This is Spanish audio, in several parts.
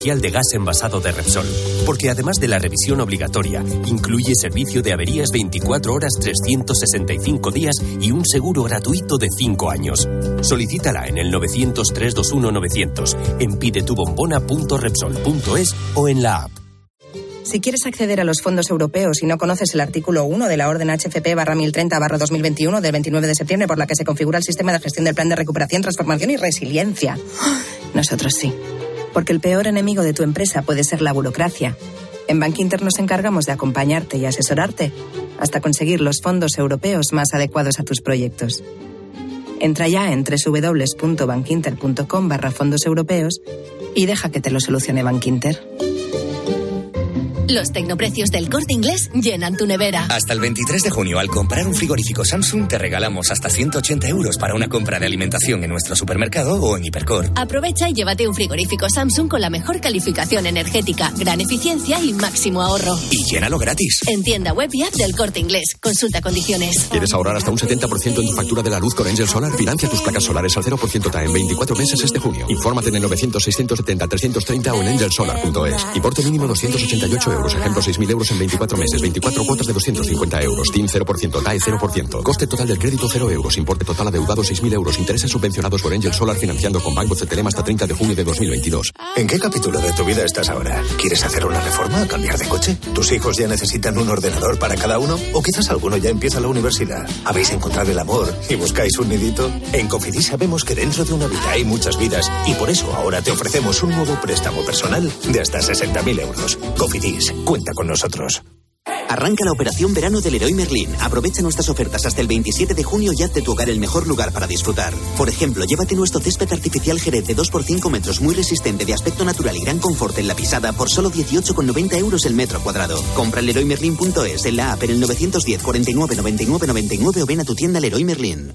de gas envasado de Repsol, porque además de la revisión obligatoria, incluye servicio de averías 24 horas 365 días y un seguro gratuito de 5 años. Solicítala en el 900-321-900, en pidetubombona.repsol.es o en la app. Si quieres acceder a los fondos europeos y no conoces el artículo 1 de la orden HFP/1030/2021 del 29 de septiembre por la que se configura el sistema de gestión del Plan de Recuperación, Transformación y Resiliencia. Nosotros sí. Porque el peor enemigo de tu empresa puede ser la burocracia. En Bankinter nos encargamos de acompañarte y asesorarte hasta conseguir los fondos europeos más adecuados a tus proyectos. Entra ya en www.bankinter.com/fondos europeos y deja que te lo solucione Bankinter. Los tecnoprecios del Corte Inglés llenan tu nevera. Hasta el 23 de junio, al comprar un frigorífico Samsung, te regalamos hasta 180 euros para una compra de alimentación en nuestro supermercado o en Hipercor. Aprovecha y llévate un frigorífico Samsung con la mejor calificación energética, gran eficiencia y máximo ahorro. Y llénalo gratis. En tienda web y app del Corte Inglés. Consulta condiciones. ¿Quieres ahorrar hasta un 70% en tu factura de la luz con Angel Solar? Financia tus placas solares al 0% TAE en 24 meses este junio. Infórmate en el 900-670-330 o en angelsolar.es. Importe mínimo 288 euros. Ejemplo, 6.000 euros en 24 meses. 24 cuotas de 250 euros. TIN 0%. TAE 0%. Coste total del crédito 0 euros. Importe total adeudado 6.000 euros. Intereses subvencionados por Angel Solar financiando con Banco CTLM hasta 30 de junio de 2022. ¿En qué capítulo de tu vida estás ahora? ¿Quieres hacer una reforma o cambiar de coche? ¿Tus hijos ya necesitan un ordenador para cada uno? ¿O quizás alguno ya empieza la universidad? ¿Habéis encontrado el amor y buscáis un nidito? En Cofidis sabemos que dentro de una vida hay muchas vidas y por eso ahora te ofrecemos un nuevo préstamo personal de hasta 60.000 euros. Cofidis, cuenta con nosotros. Arranca la operación verano del Leroy Merlin. Aprovecha nuestras ofertas hasta el 27 de junio y haz de tu hogar el mejor lugar para disfrutar. Por ejemplo, llévate nuestro césped artificial Jerez de 2x5 metros muy resistente, de aspecto natural y gran confort en la pisada por solo 18,90 euros el metro cuadrado. Compra en leroymerlin.es, en la app, en el 910 49 99 99 o ven a tu tienda Leroy Merlin.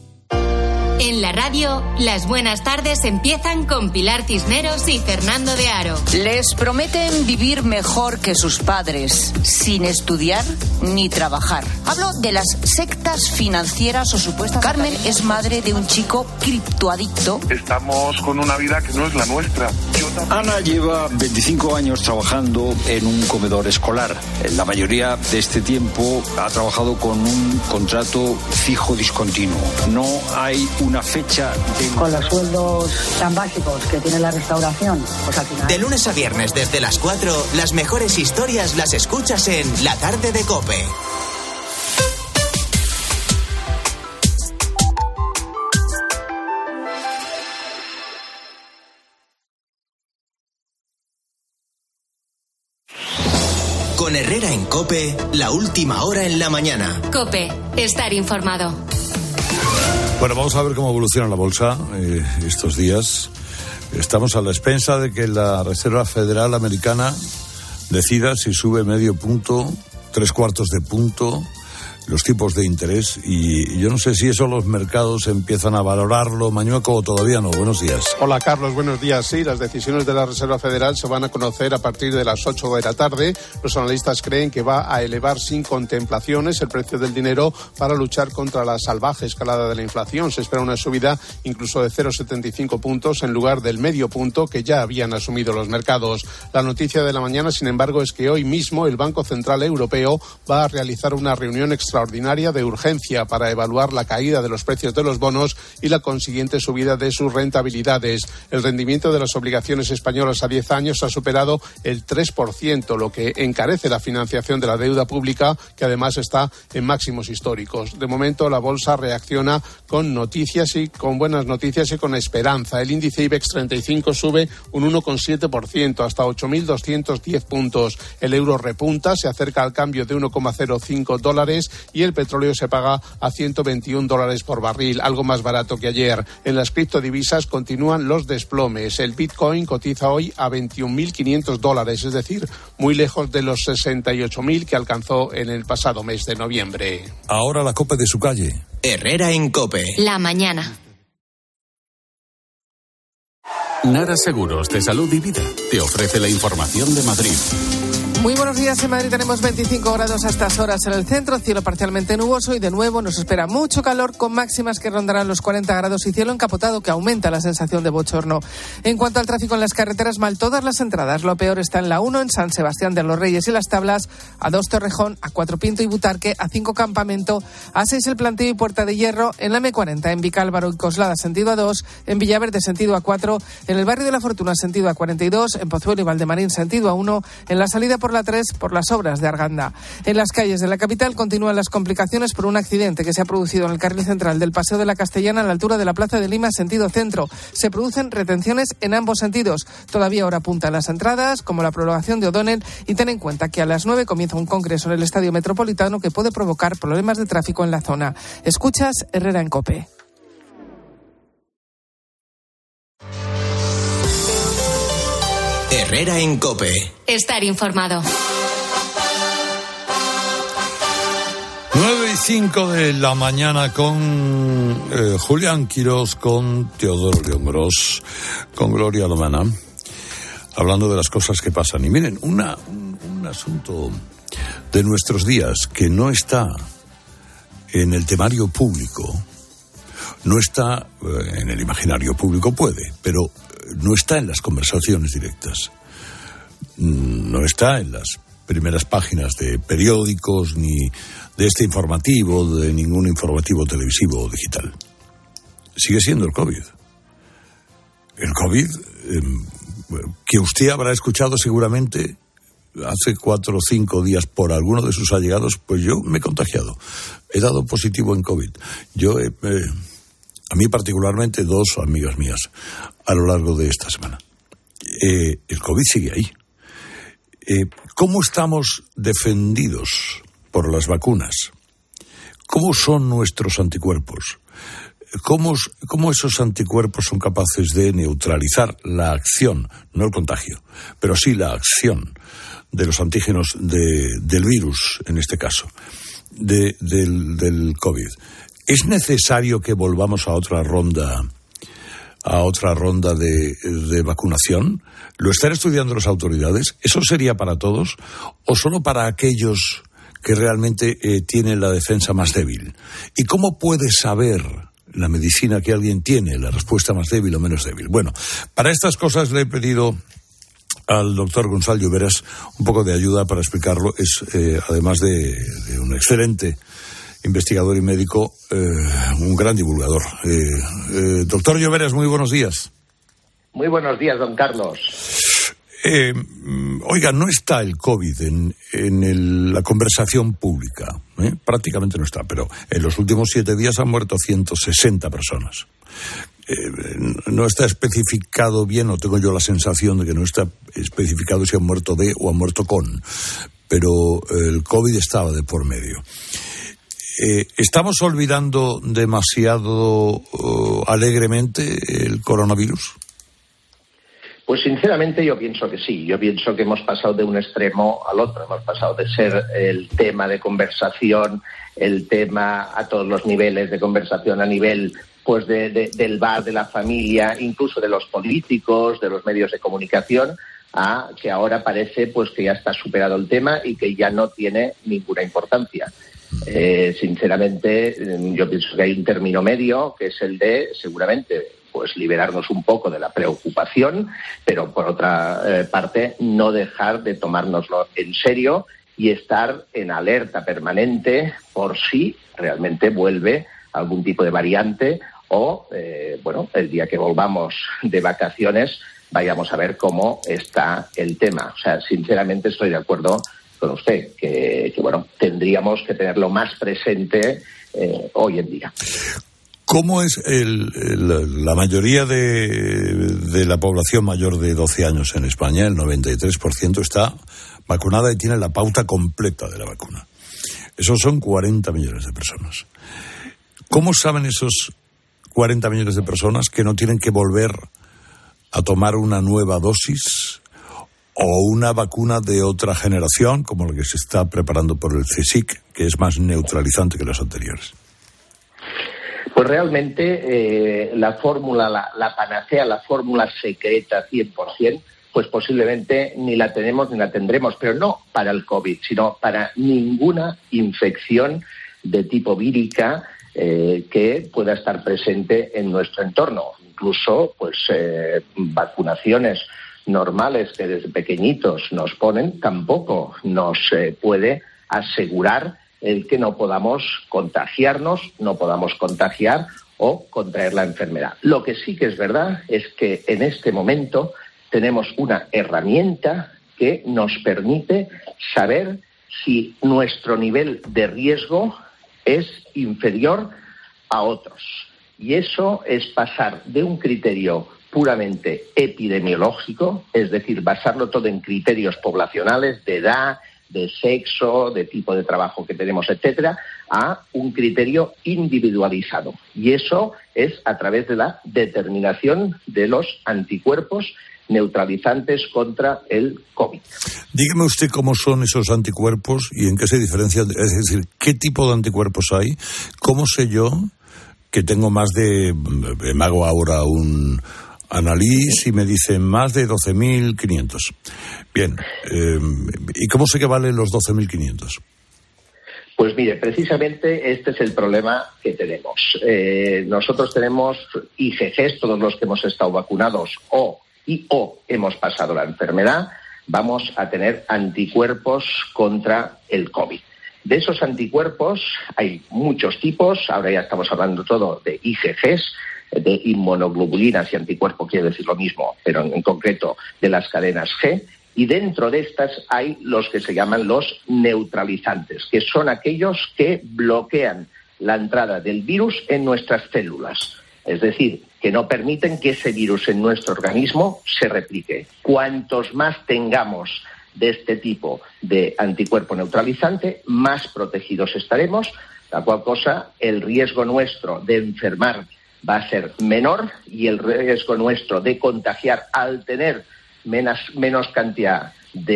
En la radio, las buenas tardes empiezan con Pilar Cisneros y Fernando de Aro. Les prometen vivir mejor que sus padres, sin estudiar ni trabajar. Hablo de las sectas financieras o supuestas. Carmen es madre de un chico criptoadicto. Estamos con una vida que no es la nuestra. Ana lleva 25 años trabajando en un comedor escolar. La mayoría de este tiempo ha trabajado con un contrato fijo discontinuo. No hay una fecha de... Con los sueldos tan básicos que tiene la restauración, pues al final... De lunes a viernes desde las 4, las mejores historias las escuchas en La Tarde de COPE. Con Herrera en COPE, la última hora en la mañana. COPE, estar informado. Bueno, vamos a ver cómo evoluciona la bolsa estos días. Estamos a la expensa de que la Reserva Federal Americana decida si sube medio punto, 3/4 de punto, los tipos de interés, y yo no sé si eso los mercados empiezan a valorarlo, Mañueco, o todavía no. Buenos días. Hola, Carlos, buenos días. Sí, las decisiones de la Reserva Federal se van a conocer a partir de las 8 de la tarde. Los analistas creen que va a elevar sin contemplaciones el precio del dinero para luchar contra la salvaje escalada de la inflación. Se espera una subida incluso de 0,75 puntos en lugar del medio punto que ya habían asumido los mercados. La noticia de la mañana, sin embargo, es que hoy mismo el Banco Central Europeo va a realizar una reunión extraordinaria de urgencia para evaluar la caída de los precios de los bonos y la consiguiente subida de sus rentabilidades. El rendimiento de las obligaciones españolas a 10 años ha superado el 3%, lo que encarece la financiación de la deuda pública, que además está en máximos históricos. De momento, la bolsa reacciona con noticias y con buenas noticias y con esperanza. El índice IBEX 35 sube un 1,7% hasta 8.210 puntos. El euro repunta, se acerca al cambio de $1,05 y el petróleo se paga a $121 por barril, algo más barato que ayer. En las criptodivisas continúan los desplomes. El Bitcoin cotiza hoy a $21.500, es decir, muy lejos de los 68.000 que alcanzó en el pasado mes de noviembre. Ahora la COPE de su calle. Herrera en COPE. La mañana. Nara Seguros de Salud y Vida te ofrece la información de Madrid. Muy buenos días. En Madrid tenemos 25 grados a estas horas en el centro, cielo parcialmente nuboso y de nuevo nos espera mucho calor con máximas que rondarán los 40 grados y cielo encapotado que aumenta la sensación de bochorno. En cuanto al tráfico en las carreteras, mal todas las entradas. Lo peor está en la 1 en San Sebastián de los Reyes y Las Tablas, A2 Torrejón, A4 Pinto y Butarque, A5 Campamento, A6 El Planteo y Puerta de Hierro, en la M40 en Vicálvaro y Coslada sentido A2, en Villaverde sentido A4, en el barrio de la Fortuna sentido A42, en Pozuelo y Valdemarín sentido A1, en la salida por la 3 por las obras de Arganda. En las calles de la capital continúan las complicaciones por un accidente que se ha producido en el carril central del Paseo de la Castellana a la altura de la Plaza de Lima sentido centro. Se producen retenciones en ambos sentidos. Todavía ahora apuntan las entradas, como la prolongación de O'Donnell, y ten en cuenta que a las 9 comienza un congreso en el Estadio Metropolitano que puede provocar problemas de tráfico en la zona. Escuchas Herrera en COPE. Herrera en COPE. Estar informado. 9:05 de la mañana con Julián Quirós, con Teodoro León Gros, con Gloria Lomana, hablando de las cosas que pasan. Y miren, un asunto de nuestros días que no está en el temario público, no está en el imaginario público, puede, pero no está en las conversaciones directas, no está en las primeras páginas de periódicos ni de este informativo, de ningún informativo televisivo o digital. Sigue siendo el COVID. El COVID, que usted habrá escuchado seguramente hace 4 o 5 días por alguno de sus allegados, pues yo me he contagiado. He dado positivo en COVID. A mí particularmente 2 amigas mías a lo largo de esta semana. El COVID sigue ahí. ¿Cómo estamos defendidos por las vacunas? ¿Cómo son nuestros anticuerpos? ¿Cómo esos anticuerpos son capaces de neutralizar la acción, no el contagio, pero sí la acción de los antígenos del virus, en este caso, del COVID? ¿Es necesario que volvamos a otra ronda de vacunación? ¿Lo están estudiando las autoridades? ¿Eso sería para todos o solo para aquellos que realmente tienen la defensa más débil? ¿Y cómo puede saber la medicina que alguien tiene la respuesta más débil o menos débil? Bueno, para estas cosas le he pedido al doctor Gonzalo Lloveras un poco de ayuda para explicarlo. Es, además de un excelente investigador y médico, un gran divulgador. Doctor Lloveras, muy buenos días. Muy buenos días, don Carlos. Oiga, no está el COVID en la conversación pública, prácticamente no está, pero en los últimos 7 días han muerto 160 personas. No está especificado bien, o tengo yo la sensación de que no está especificado si han muerto de o han muerto con, pero el COVID estaba de por medio. ¿Estamos olvidando demasiado alegremente el coronavirus? Pues sinceramente yo pienso que sí. Yo pienso que hemos pasado de un extremo al otro. Hemos pasado de ser el tema de conversación, el tema a todos los niveles de conversación, a nivel pues del bar, de la familia, incluso de los políticos, de los medios de comunicación, a que ahora parece pues que ya está superado el tema y que ya no tiene ninguna importancia. Sinceramente, yo pienso que hay un término medio, que es el de, seguramente, pues liberarnos un poco de la preocupación, pero por otra parte, no dejar de tomárnoslo en serio y estar en alerta permanente por si realmente vuelve algún tipo de variante o, el día que volvamos de vacaciones, vayamos a ver cómo está el tema. O sea, sinceramente estoy de acuerdo con usted, que tendríamos que tenerlo más presente hoy en día. ¿Cómo es la mayoría de la población mayor de 12 años en España? El 93% está vacunada y tiene la pauta completa de la vacuna. Esos son 40 millones de personas. ¿Cómo saben esos 40 millones de personas que no tienen que volver a tomar una nueva dosis o una vacuna de otra generación, como la que se está preparando por el CSIC, que es más neutralizante que las anteriores? Pues realmente la fórmula, la panacea, la fórmula secreta 100%, pues posiblemente ni la tenemos ni la tendremos, pero no para el COVID, sino para ninguna infección de tipo vírica que pueda estar presente en nuestro entorno. Incluso, pues, vacunaciones normales que desde pequeñitos nos ponen, tampoco nos puede asegurar el que no podamos contagiarnos, no podamos contagiar o contraer la enfermedad. Lo que sí que es verdad es que en este momento tenemos una herramienta que nos permite saber si nuestro nivel de riesgo es inferior a otros. Y eso es pasar de un criterio puramente epidemiológico, es decir, basarlo todo en criterios poblacionales de edad, de sexo, de tipo de trabajo que tenemos, etcétera, a un criterio individualizado. Y eso es a través de la determinación de los anticuerpos neutralizantes contra el COVID. Dígame usted cómo son esos anticuerpos y en qué se diferencian, es decir, qué tipo de anticuerpos hay, cómo sé yo que tengo más de... Me hago ahora un análisis y me dicen más de 12.500. Bien, ¿y cómo sé que valen los 12.500? Pues mire, precisamente este es el problema que tenemos. Nosotros tenemos IgGs, todos los que hemos estado vacunados o hemos pasado la enfermedad, vamos a tener anticuerpos contra el COVID. De esos anticuerpos hay muchos tipos, ahora ya estamos hablando todo de IgGs, de inmunoglobulinas y anticuerpos, quiere decir lo mismo, pero en concreto de las cadenas G, y dentro de estas hay los que se llaman los neutralizantes, que son aquellos que bloquean la entrada del virus en nuestras células, es decir, que no permiten que ese virus en nuestro organismo se replique. Cuantos más tengamos de este tipo de anticuerpo neutralizante, más protegidos estaremos, la cual cosa el riesgo nuestro de enfermar va a ser menor y el riesgo nuestro de contagiar al tener menos cantidad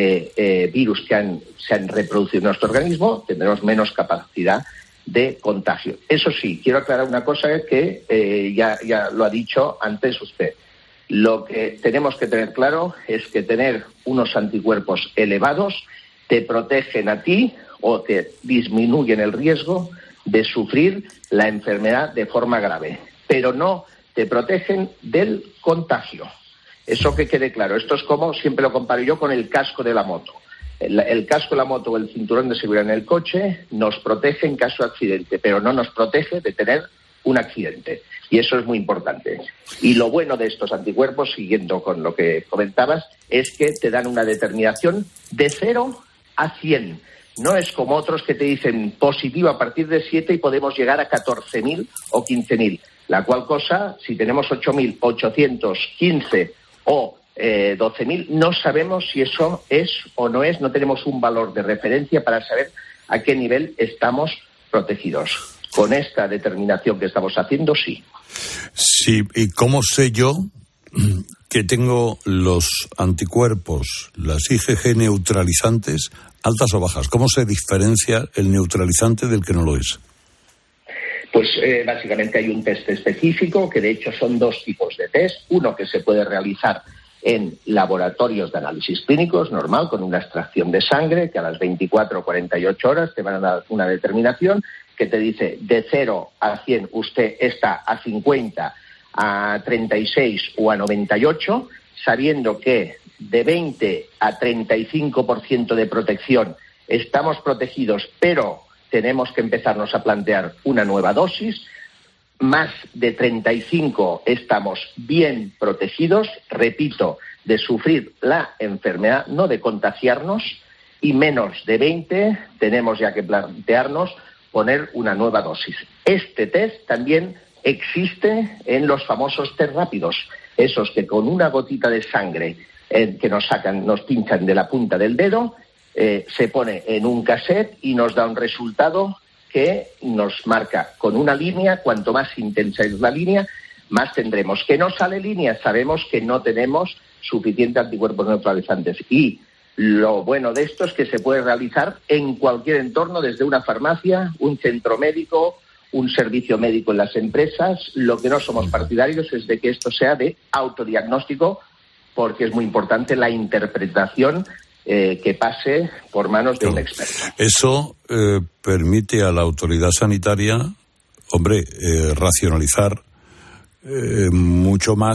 de virus que se han reproducido en nuestro organismo, tendremos menos capacidad de contagio. Eso sí, quiero aclarar una cosa que ya lo ha dicho antes usted. Lo que tenemos que tener claro es que tener unos anticuerpos elevados te protegen a ti o te disminuyen el riesgo de sufrir la enfermedad de forma grave, pero no te protegen del contagio. Eso que quede claro. Esto es como, siempre lo comparo yo con el casco de la moto. El casco de la moto o el cinturón de seguridad en el coche nos protege en caso de accidente, pero no nos protege de tener un accidente. Y eso es muy importante. Y lo bueno de estos anticuerpos, siguiendo con lo que comentabas, es que te dan una determinación de 0 a 100. No es como otros que te dicen positivo a partir de 7 y podemos llegar a 14.000 o 15.000. La cual cosa, si tenemos 8.815 o 12.000, no sabemos si eso es o no es, no tenemos un valor de referencia para saber a qué nivel estamos protegidos. Con esta determinación que estamos haciendo, sí. Sí, ¿y cómo sé yo que tengo los anticuerpos, las IgG neutralizantes, altas o bajas? ¿Cómo se diferencia el neutralizante del que no lo es? Pues básicamente hay un test específico, que de hecho son 2 tipos de test. Uno que se puede realizar en laboratorios de análisis clínicos, normal, con una extracción de sangre, que a las 24 o 48 horas te van a dar una determinación que te dice de 0 a 100 usted está a 50, a 36 o a 98, sabiendo que de 20 a 35% de protección estamos protegidos, pero tenemos que empezarnos a plantear una nueva dosis. Más de 35 estamos bien protegidos, repito, de sufrir la enfermedad, no de contagiarnos, y menos de 20 tenemos ya que plantearnos poner una nueva dosis. Este test también existe en los famosos test rápidos, esos que con una gotita de sangre que nos pinchan de la punta del dedo, se pone en un cassette y nos da un resultado que nos marca con una línea. Cuanto más intensa es la línea, más tendremos. Que no sale línea, sabemos que no tenemos suficientes anticuerpos neutralizantes. Y lo bueno de esto es que se puede realizar en cualquier entorno, desde una farmacia, un centro médico, un servicio médico en las empresas. Lo que no somos partidarios es de que esto sea de autodiagnóstico porque es muy importante la interpretación que pase por manos de un experto. Eso permite a la autoridad sanitaria, racionalizar mucho más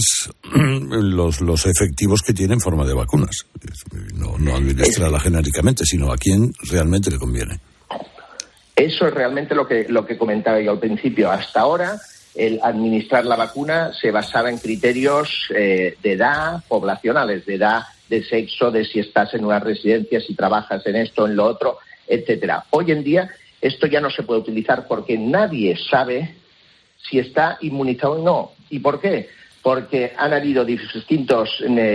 los efectivos que tiene en forma de vacunas. No administrarla genéricamente, sino a quien realmente le conviene. Eso es realmente lo que comentaba yo al principio. Hasta ahora, el administrar la vacuna se basaba en criterios de edad poblacionales, de edad, de sexo, de si estás en una residencia, si trabajas en esto, en lo otro, etcétera. Hoy en día esto ya no se puede utilizar porque nadie sabe si está inmunizado o no. ¿Y por qué? Porque han habido distintos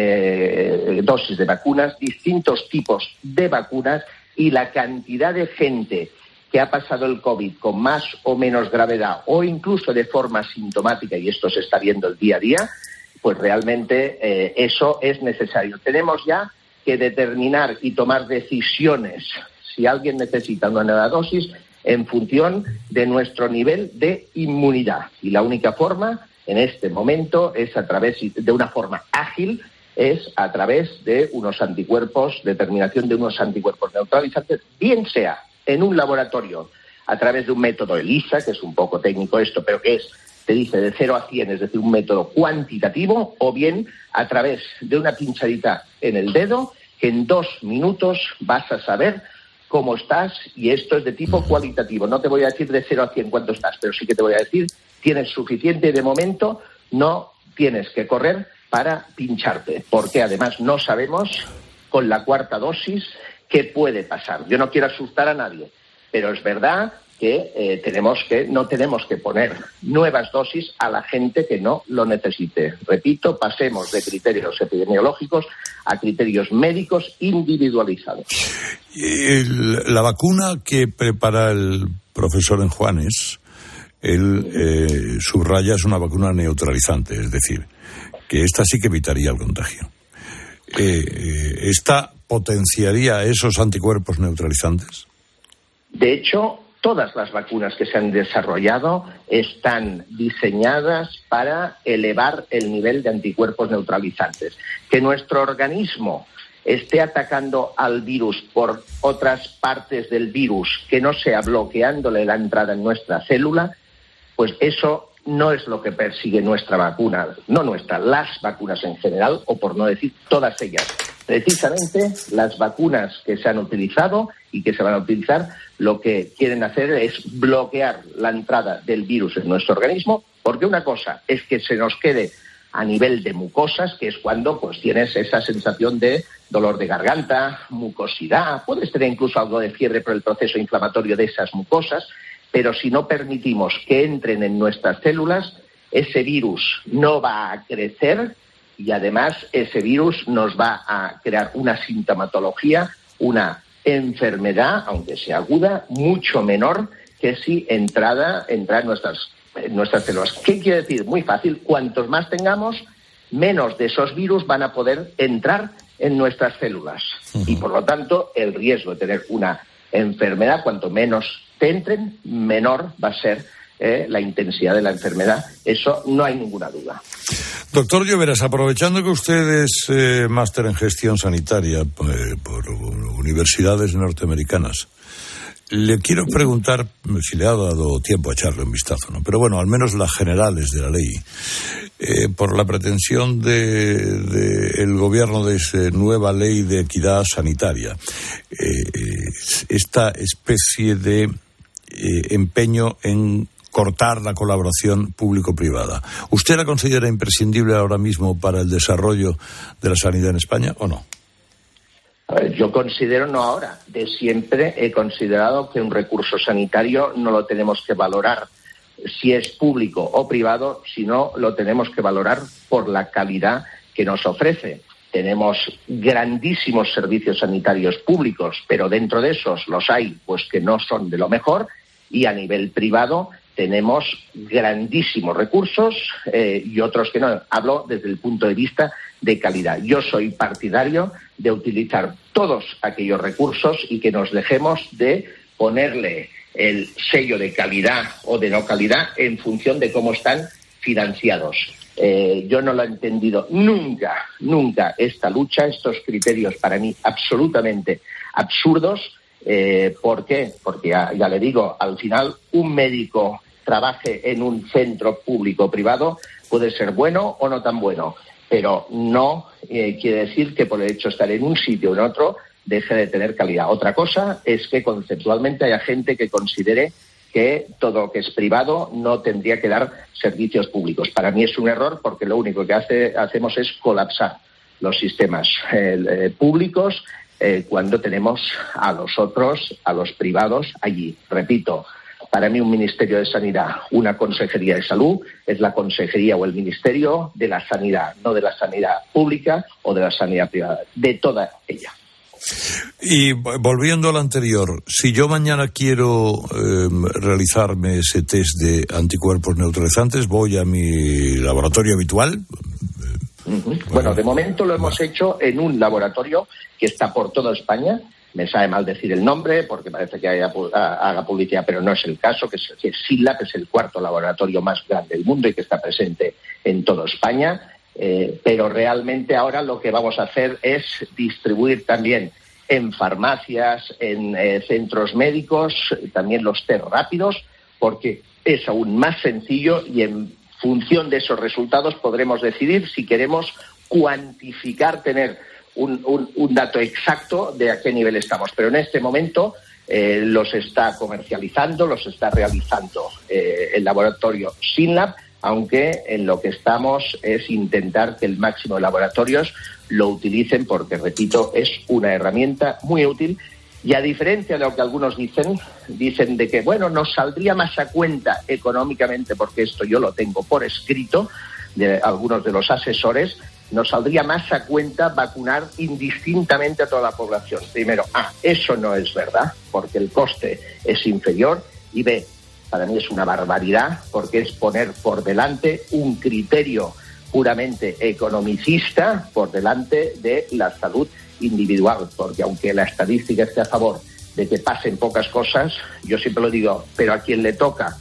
dosis de vacunas, distintos tipos de vacunas, y la cantidad de gente que ha pasado el COVID con más o menos gravedad o incluso de forma sintomática, y esto se está viendo el día a día, pues realmente eso es necesario. Tenemos ya que determinar y tomar decisiones si alguien necesita una nueva dosis en función de nuestro nivel de inmunidad. Y la única forma en este momento es a través de una forma ágil, es a través de unos anticuerpos, determinación de unos anticuerpos neutralizantes, bien sea en un laboratorio a través de un método ELISA, que es un poco técnico esto, pero que te dice de 0 a 100, es decir, un método cuantitativo, o bien a través de una pinchadita en el dedo, que en 2 minutos vas a saber cómo estás, y esto es de tipo cualitativo. No te voy a decir de 0 a 100 cuánto estás, pero sí que te voy a decir, tienes suficiente, de momento no tienes que correr para pincharte, porque además no sabemos con la 4ª dosis qué puede pasar. Yo no quiero asustar a nadie, pero es verdad que no tenemos que poner nuevas dosis a la gente que no lo necesite. Repito, pasemos de criterios epidemiológicos a criterios médicos individualizados. La vacuna que prepara el profesor Enjuanes, él subraya, es una vacuna neutralizante, es decir, que esta sí que evitaría el contagio. ¿Esta potenciaría esos anticuerpos neutralizantes? De hecho, todas las vacunas que se han desarrollado están diseñadas para elevar el nivel de anticuerpos neutralizantes. Que nuestro organismo esté atacando al virus por otras partes del virus que no sea bloqueándole la entrada en nuestra célula, pues eso no es lo que persigue nuestra vacuna, no nuestra, las vacunas en general, o por no decir todas ellas. Precisamente las vacunas que se han utilizado y que se van a utilizar lo que quieren hacer es bloquear la entrada del virus en nuestro organismo, porque una cosa es que se nos quede a nivel de mucosas, que es cuando pues tienes esa sensación de dolor de garganta, mucosidad, puedes tener incluso algo de fiebre por el proceso inflamatorio de esas mucosas, pero si no permitimos que entren en nuestras células, ese virus no va a crecer y además ese virus nos va a crear una sintomatología, una enfermedad, aunque sea aguda, mucho menor que si entra en nuestras células. ¿Qué quiere decir? Muy fácil, cuantos más tengamos, menos de esos virus van a poder entrar en nuestras células. Y por lo tanto, el riesgo de tener una enfermedad, cuanto menos te entren, menor va a ser la intensidad de la enfermedad. Eso no hay ninguna duda. Doctor Lloveras, aprovechando que usted es máster en gestión sanitaria por universidades norteamericanas, le quiero preguntar si le ha dado tiempo a echarle un vistazo, ¿no? Pero bueno, al menos las generales de la ley, por la pretensión del gobierno de esa nueva ley de equidad sanitaria, esta especie de empeño en cortar la colaboración público-privada. ¿Usted la considera imprescindible ahora mismo para el desarrollo de la sanidad en España o no? Yo considero, no ahora, de siempre he considerado que un recurso sanitario no lo tenemos que valorar si es público o privado, sino lo tenemos que valorar por la calidad que nos ofrece. Tenemos grandísimos servicios sanitarios públicos, pero dentro de esos los hay pues que no son de lo mejor, y a nivel privado tenemos grandísimos recursos y otros que no. Hablo desde el punto de vista de calidad. Yo soy partidario de utilizar todos aquellos recursos y que nos dejemos de ponerle el sello de calidad o de no calidad en función de cómo están financiados. Yo no lo he entendido nunca esta lucha, estos criterios para mí absolutamente absurdos. ¿Por qué? Porque ya le digo, al final un médico trabaje en un centro público o privado puede ser bueno o no tan bueno, pero no quiere decir que por el hecho de estar en un sitio o en otro deje de tener calidad. Otra cosa es que conceptualmente haya gente que considere que todo lo que es privado no tendría que dar servicios públicos. Para mí es un error, porque lo único que hacemos es colapsar los sistemas públicos cuando tenemos a los otros, a los privados allí. Repito, para mí un Ministerio de Sanidad, una Consejería de Salud, es la Consejería o el Ministerio de la Sanidad, no de la sanidad pública o de la sanidad privada, de toda ella. Y volviendo al anterior, si yo mañana quiero realizarme ese test de anticuerpos neutralizantes, voy a mi laboratorio habitual. Bueno, de momento lo hemos hecho en un laboratorio que está por toda España. Me sabe mal decir el nombre porque parece que haga publicidad, pero no es el caso, que SYNLAB es el cuarto laboratorio más grande del mundo y que está presente en toda España. Pero realmente ahora lo que vamos a hacer es distribuir también en farmacias, en centros médicos, también los test rápidos, porque es aún más sencillo y en función de esos resultados podremos decidir si queremos cuantificar, tener un dato exacto de a qué nivel estamos. Pero en este momento los está comercializando, los está realizando el laboratorio SYNLAB, aunque en lo que estamos es intentar que el máximo de laboratorios lo utilicen porque, repito, es una herramienta muy útil y a diferencia de lo que algunos dicen de que, bueno, nos saldría más a cuenta económicamente, porque esto yo lo tengo por escrito de algunos de los asesores, nos saldría más a cuenta vacunar indistintamente a toda la población. Primero, eso no es verdad, porque el coste es inferior, y B, para mí es una barbaridad, porque es poner por delante un criterio puramente economicista por delante de la salud individual, porque aunque la estadística esté a favor de que pasen pocas cosas, yo siempre lo digo, pero a quien le toca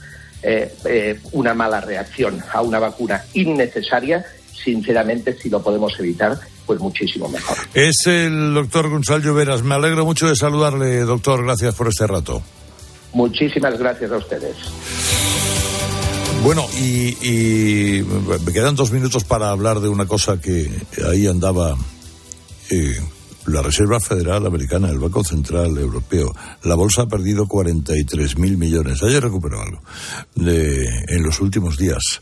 una mala reacción a una vacuna innecesaria, sinceramente, si lo podemos evitar, pues muchísimo mejor. Es el doctor Gonçal Lloveras. Me alegro mucho de saludarle, doctor. Gracias por este rato. Muchísimas gracias a ustedes. Bueno, y me quedan 2 minutos para hablar de una cosa que ahí andaba la Reserva Federal Americana, el Banco Central Europeo. La bolsa ha perdido 43.000 millones. Ayer recuperó algo en los últimos días.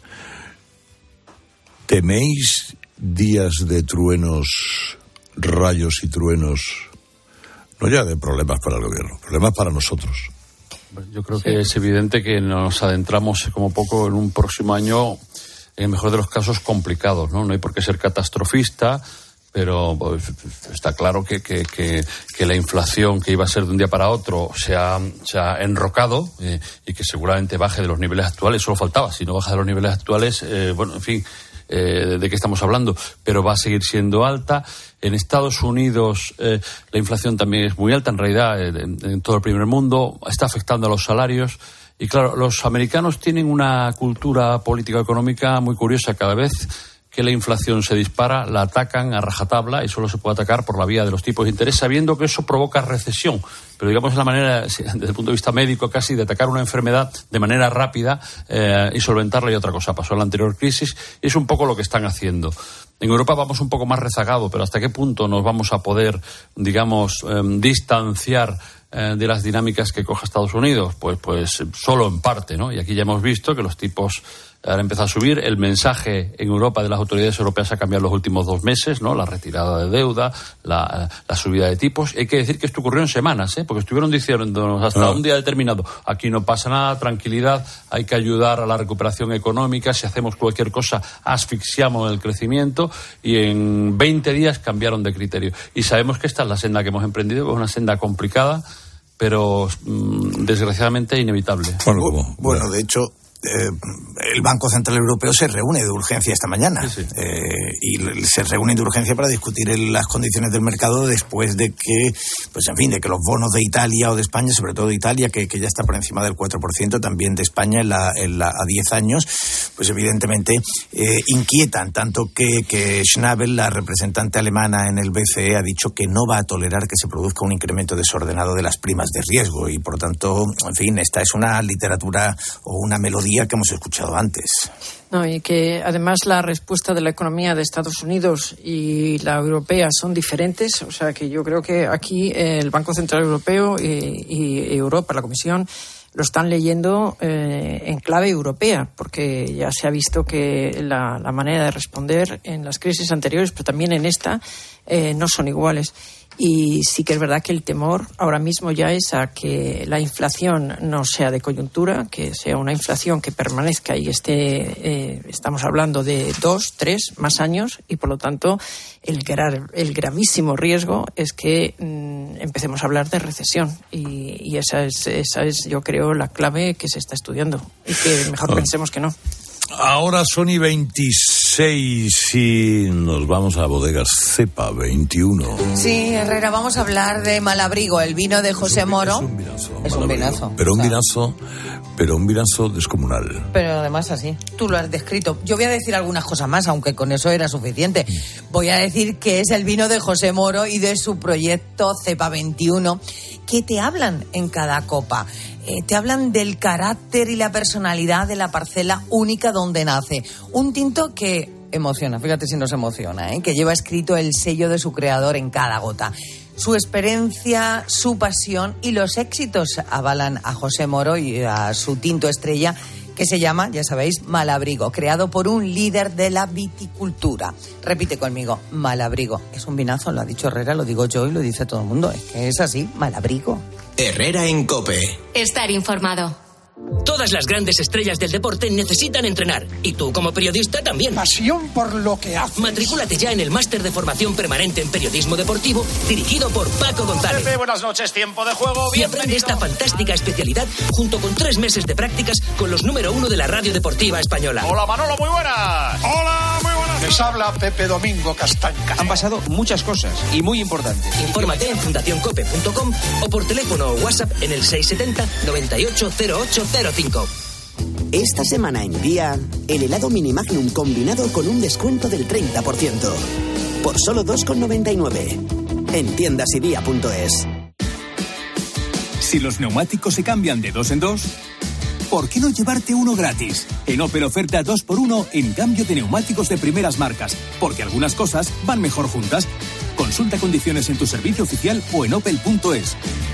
¿Teméis días de truenos, rayos y truenos? No ya de problemas para el gobierno, problemas para nosotros. Yo creo que es evidente que nos adentramos como poco en un próximo año, en el mejor de los casos, complicados, ¿no? No hay por qué ser catastrofista, pero pues, está claro que la inflación que iba a ser de un día para otro se ha enrocado y que seguramente baje de los niveles actuales. Solo faltaba, si no baja de los niveles actuales, bueno, en fin, de qué estamos hablando, pero va a seguir siendo alta. En Estados Unidos la inflación también es muy alta, en realidad en todo el primer mundo, está afectando a los salarios. Y claro, los americanos tienen una cultura político-económica muy curiosa. Cada vez que la inflación se dispara, la atacan a rajatabla y solo se puede atacar por la vía de los tipos de interés, sabiendo que eso provoca recesión. Pero digamos es la manera, desde el punto de vista médico casi, de atacar una enfermedad de manera rápida y solventarla. Y otra cosa pasó en la anterior crisis y es un poco lo que están haciendo. En Europa vamos un poco más rezagados, pero ¿hasta qué punto nos vamos a poder, digamos, distanciar de las dinámicas que coja Estados Unidos? Pues solo en parte, ¿no? Y aquí ya hemos visto que los tipos han empezado a subir. El mensaje en Europa de las autoridades europeas ha cambiado en los últimos 2 meses, ¿no? La retirada de deuda, la subida de tipos. Hay que decir que esto ocurrió en semanas, porque estuvieron diciendo hasta un día determinado, aquí no pasa nada, tranquilidad, hay que ayudar a la recuperación económica, si hacemos cualquier cosa asfixiamos el crecimiento, y en 20 días cambiaron de criterio. Y sabemos que esta es la senda que hemos emprendido, que es una senda complicada, pero desgraciadamente inevitable. Bueno, de hecho, el Banco Central Europeo se reúne de urgencia esta mañana. Y se reúne de urgencia para discutir las condiciones del mercado después de que, pues en fin, de que los bonos de Italia o de España, sobre todo de Italia, que ya está por encima del 4%, también de España a 10 años, pues evidentemente inquietan, tanto que Schnabel, la representante alemana en el BCE, ha dicho que no va a tolerar que se produzca un incremento desordenado de las primas de riesgo y, por tanto, en fin, esta es una literatura o una melodía que hemos escuchado antes. No, y que además la respuesta de la economía de Estados Unidos y la europea son diferentes. O sea que yo creo que aquí el Banco Central Europeo y Europa, la Comisión, lo están leyendo en clave europea, porque ya se ha visto que la manera de responder en las crisis anteriores, pero también en esta, no son iguales. Y sí que es verdad que el temor ahora mismo ya es a que la inflación no sea de coyuntura, que sea una inflación que permanezca y estamos hablando de 2, 3 más años, y por lo tanto el gravísimo riesgo es que empecemos a hablar de recesión, y esa es yo creo la clave que se está estudiando y que mejor pensemos que no. Ahora son y 26 y nos vamos a Bodegas Cepa 21. Sí, Herrera, vamos a hablar de Malabrigo, el vino de José Moro. Es un vinazo. Pero un vinazo descomunal. Pero además así, tú lo has descrito. Yo voy a decir algunas cosas más, aunque con eso era suficiente. Voy a decir que es el vino de José Moro y de su proyecto Cepa 21, que te hablan en cada copa. Te hablan del carácter y la personalidad de la parcela única donde nace. Un tinto que emociona, fíjate si nos emociona, que lleva escrito el sello de su creador en cada gota. Su experiencia, su pasión y los éxitos avalan a José Moro y a su tinto estrella, que se llama, ya sabéis, Malabrigo, creado por un líder de la viticultura. Repite conmigo, Malabrigo. Es un vinazo, lo ha dicho Herrera, lo digo yo y lo dice todo el mundo. Es que es así, Malabrigo. Herrera en COPE. Estar informado. Todas las grandes estrellas del deporte necesitan entrenar. Y tú, como periodista, también. Pasión por lo que haces. Matricúlate ya en el máster de formación permanente en periodismo deportivo, dirigido por Paco González. Pepe, buenas noches, tiempo de juego. Y aprende esta fantástica especialidad junto con 3 meses de prácticas con los número 1 de la radio deportiva española. Hola, Manolo, muy buenas. Hola, muy buenas. Les habla Pepe Domingo Castaña. Han pasado muchas cosas y muy importantes. Infórmate en fundacioncope.com o por teléfono o WhatsApp en el 670 98 08 05. Esta semana en Día, el helado Mini Magnum combinado con un descuento del 30%. Por solo 2,99. En tiendasidía.es. Si los neumáticos se cambian de 2 en 2, ¿por qué no llevarte uno gratis? En Opel oferta 2x1 en cambio de neumáticos de primeras marcas, porque algunas cosas van mejor juntas. Consulta condiciones en tu servicio oficial o en opel.es.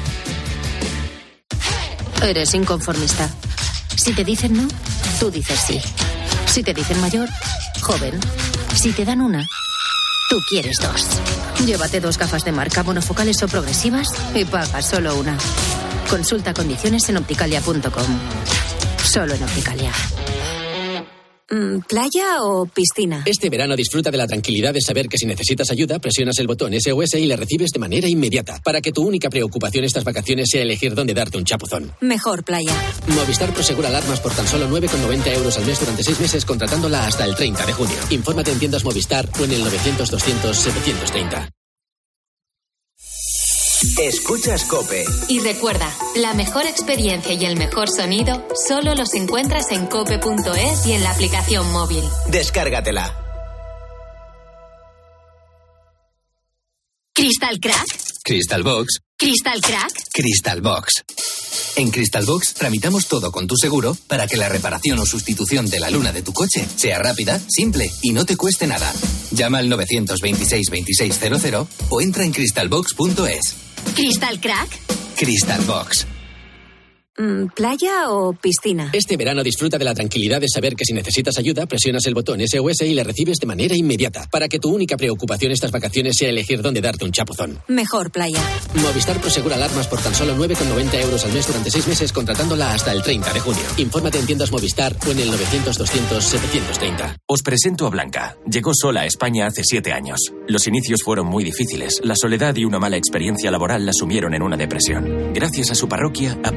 Eres inconformista. Si te dicen no, tú dices sí. Si te dicen mayor, joven. Si te dan una, tú quieres 2. Llévate 2 gafas de marca monofocales o progresivas y paga solo una. Consulta condiciones en opticalia.com. Solo en Opticalia. ¿Playa o piscina? Este verano disfruta de la tranquilidad de saber que si necesitas ayuda, presionas el botón SOS y le recibes de manera inmediata, para que tu única preocupación estas vacaciones sea elegir dónde darte un chapuzón. Mejor playa. Movistar Prosegura alarmas por tan solo 9,90 euros al mes durante 6 meses, contratándola hasta el 30 de junio. Infórmate en tiendas Movistar o en el 900 200 730. Escuchas COPE. Y recuerda, la mejor experiencia y el mejor sonido solo los encuentras en cope.es y en la aplicación móvil. Descárgatela. ¿Crystal Crack? Crystal Box. ¿Crystal Crack? Crystal Box. En Crystal Box tramitamos todo con tu seguro para que la reparación o sustitución de la luna de tu coche sea rápida, simple y no te cueste nada. Llama al 926 2600 o entra en crystalbox.es. ¿Crystal Crack? Crystal Box. ¿Playa o piscina? Este verano disfruta de la tranquilidad de saber que si necesitas ayuda, presionas el botón SOS y le recibes de manera inmediata, para que tu única preocupación estas vacaciones sea elegir dónde darte un chapuzón. Mejor playa. Movistar Prosegura alarmas por tan solo 9,90 euros al mes durante 6 meses, contratándola hasta el 30 de junio. Infórmate en tiendas Movistar o en el 900 200 730. Os presento a Blanca. Llegó sola a España hace 7 años. Los inicios fueron muy difíciles. La soledad y una mala experiencia laboral la sumieron en una depresión. Gracias a su parroquia ha podido reunir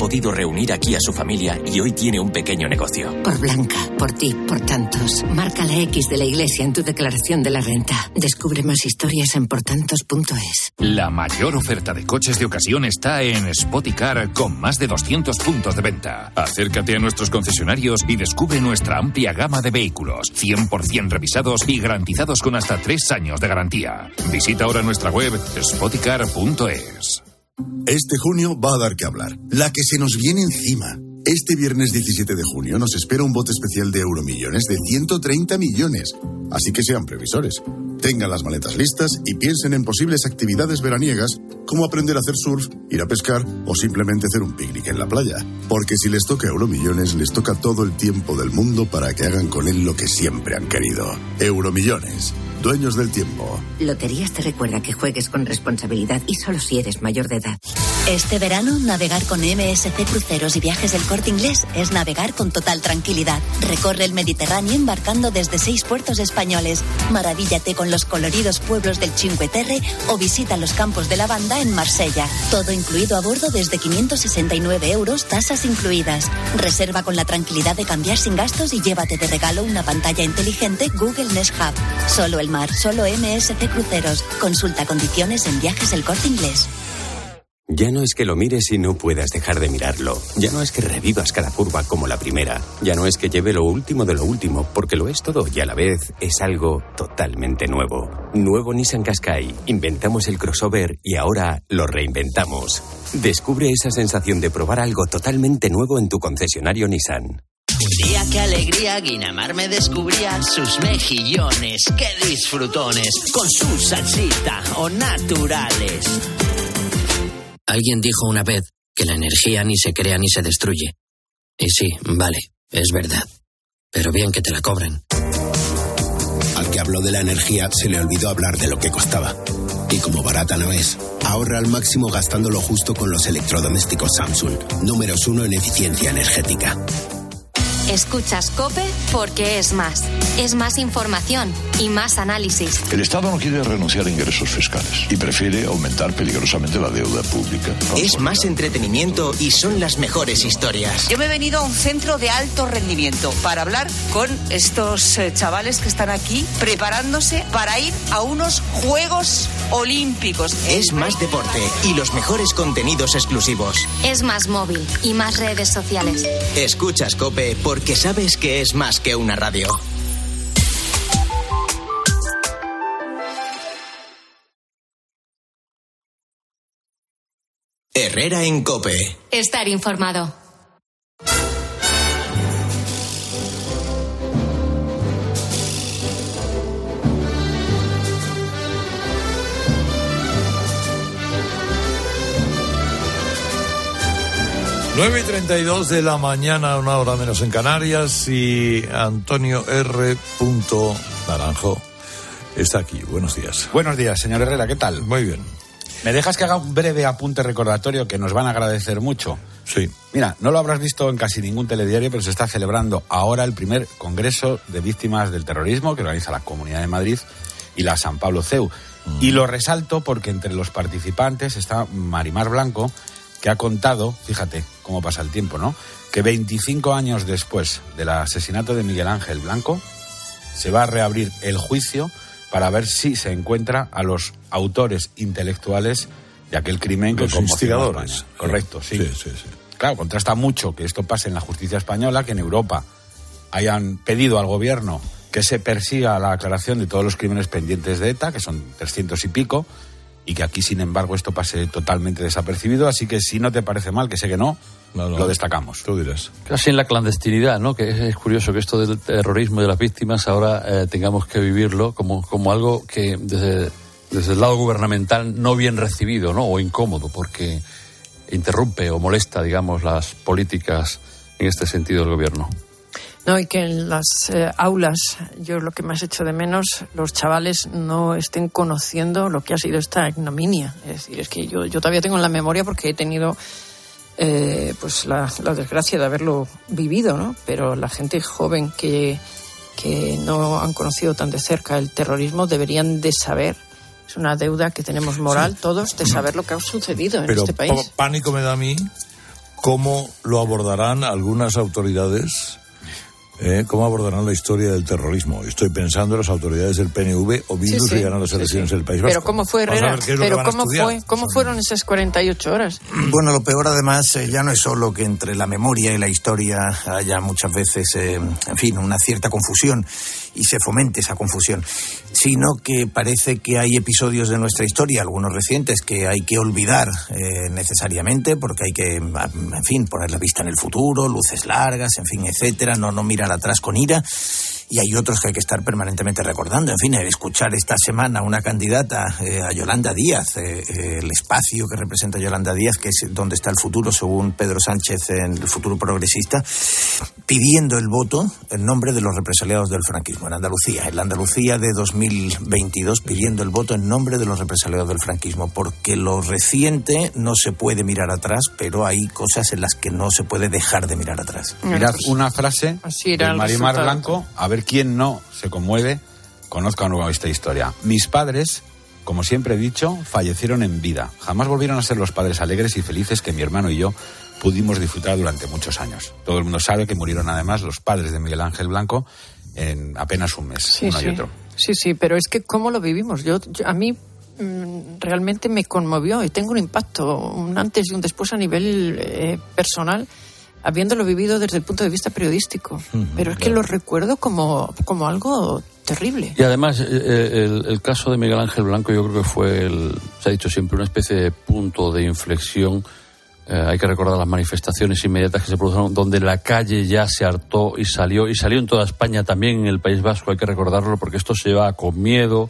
reunir aquí a su familia y hoy tiene un pequeño negocio. Por Blanca, por ti, por tantos. Marca la X de la iglesia en tu declaración de la renta. Descubre más historias en portantos.es. La mayor oferta de coches de ocasión está en Spoticar, con más de 200 puntos de venta. Acércate a nuestros concesionarios y descubre nuestra amplia gama de vehículos, 100% revisados y garantizados con hasta 3 años de garantía. Visita ahora nuestra web spoticar.es. Este junio va a dar que hablar. La que se nos viene encima. Este viernes 17 de junio nos espera un bote especial de Euromillones de 130 millones. Así que sean previsores. Tengan las maletas listas y piensen en posibles actividades veraniegas, como aprender a hacer surf, ir a pescar o simplemente hacer un picnic en la playa. Porque si les toca Euromillones, les toca todo el tiempo del mundo para que hagan con él lo que siempre han querido. Euromillones. Dueños del tiempo. Loterías te recuerda que juegues con responsabilidad y solo si eres mayor de edad. Este verano, navegar con MSC Cruceros y Viajes del Corte Inglés es navegar con total tranquilidad. Recorre el Mediterráneo embarcando desde 6 puertos españoles. Maravíllate con los coloridos pueblos del Cinque Terre o visita los campos de lavanda en Marsella. Todo incluido a bordo desde 569 €, tasas incluidas. Reserva con la tranquilidad de cambiar sin gastos y llévate de regalo una pantalla inteligente Google Nest Hub. Solo el mar, solo MSC Cruceros. Consulta condiciones en Viajes del Corte Inglés. Ya no es que lo mires y no puedas dejar de mirarlo. Ya no es que revivas cada curva como la primera. Ya no es que lleve lo último de lo último, porque lo es todo y a la vez es algo totalmente nuevo. Nuevo Nissan Qashqai. Inventamos el crossover y ahora lo reinventamos. Descubre esa sensación de probar algo totalmente nuevo en tu concesionario Nissan. Un día, qué alegría, Guinamar me descubría sus mejillones, qué disfrutones, con su salsita o naturales. Alguien dijo una vez que la energía ni se crea ni se destruye. Y sí, vale, es verdad. Pero bien que te la cobren. Al que habló de la energía se le olvidó hablar de lo que costaba. Y como barata no es, ahorra al máximo gastando lo justo con los electrodomésticos Samsung, números 1 en eficiencia energética. Escuchas COPE porque es más. Es más información y más análisis. El Estado no quiere renunciar a ingresos fiscales y prefiere aumentar peligrosamente la deuda pública. Es más entretenimiento y son las mejores historias. Yo me he venido a un centro de alto rendimiento para hablar con estos chavales que están aquí preparándose para ir a unos Juegos Olímpicos. Es más deporte y los mejores contenidos exclusivos. Es más móvil y más redes sociales. Escuchas COPE porque sabes que es más que una radio. Herrera en COPE. Estar informado. Nueve y 32 de la mañana, 1 hora menos en Canarias, y Antonio R. Naranjo está aquí. Buenos días. Buenos días, señor Herrera, ¿qué tal? Muy bien. ¿Me dejas que haga un breve apunte recordatorio que nos van a agradecer mucho? Sí. Mira, no lo habrás visto en casi ningún telediario, pero se está celebrando ahora el primer Congreso de Víctimas del Terrorismo que organiza la Comunidad de Madrid y la San Pablo CEU. Y lo resalto porque entre los participantes está Marimar Blanco, que ha contado, fíjate cómo pasa el tiempo, ¿no?, que 25 años después del asesinato de Miguel Ángel Blanco se va a reabrir el juicio para ver si se encuentra a los autores intelectuales de aquel crimen que conmocionó a España. Correcto, sí. Sí. Claro, contrasta mucho que esto pase en la justicia española, que en Europa hayan pedido al gobierno que se persiga la aclaración de todos los crímenes pendientes de ETA, que son 300 y pico, y que aquí, sin embargo, esto pase totalmente desapercibido. Así que si no te parece mal, que sé que no, lo destacamos. Tú dirás. Casi en la clandestinidad, ¿no? Que es curioso que esto del terrorismo y de las víctimas ahora tengamos que vivirlo como algo que desde el lado gubernamental no bien recibido, ¿no? O incómodo, porque interrumpe o molesta, digamos, las políticas en este sentido del gobierno. No, y que en las aulas, yo lo que más echo de menos, los chavales no estén conociendo lo que ha sido esta ignominia. Es decir, es que yo todavía tengo en la memoria porque he tenido pues la desgracia de haberlo vivido, ¿no? Pero la gente joven que no han conocido tan de cerca el terrorismo deberían de saber, es una deuda que tenemos moral todos, de saber lo que ha sucedido en este país. Pero pánico me da a mí ¿cómo lo abordarán algunas autoridades? ¿Cómo abordarán la historia del terrorismo? Estoy pensando en las autoridades del PNV o Bildu si ganan las elecciones del País Vasco. Pero ¿cómo fue, Herrera? Pero ¿cómo fueron esas 48 horas? Bueno, lo peor además ya no es solo que entre la memoria y la historia haya muchas veces, en fin, una cierta confusión y se fomente esa confusión, sino que parece que hay episodios de nuestra historia, algunos recientes, que hay que olvidar necesariamente, porque hay que, en fin, poner la vista en el futuro, luces largas, en fin, etcétera, no mirar atrás con ira. Y hay otros que hay que estar permanentemente recordando. En fin, escuchar esta semana a una candidata, a Yolanda Díaz, el espacio que representa Yolanda Díaz, que es donde está el futuro, según Pedro Sánchez, en el futuro progresista, pidiendo el voto en nombre de los represaliados del franquismo en Andalucía. En la Andalucía de 2022, pidiendo el voto en nombre de los represaliados del franquismo, porque lo reciente no se puede mirar atrás, pero hay cosas en las que no se puede dejar de mirar atrás. Mirad una frase de Marimar Blanco, a ver quién no se conmueve, conozca o no esta historia. Mis padres, como siempre he dicho, fallecieron en vida. Jamás volvieron a ser los padres alegres y felices que mi hermano y yo pudimos disfrutar durante muchos años. Todo el mundo sabe que murieron además los padres de Miguel Ángel Blanco en apenas un mes, uno y otro. Sí, pero es que ¿cómo lo vivimos? A mí realmente me conmovió y tengo un impacto, un antes y un después a nivel personal, habiéndolo vivido desde el punto de vista periodístico. Pero es que lo recuerdo como algo terrible. Y además, el caso de Miguel Ángel Blanco yo creo que fue, se ha dicho siempre, una especie de punto de inflexión. Hay que recordar las manifestaciones inmediatas que se produjeron, donde la calle ya se hartó y salió en toda España, también en el País Vasco, hay que recordarlo, porque esto se lleva con miedo,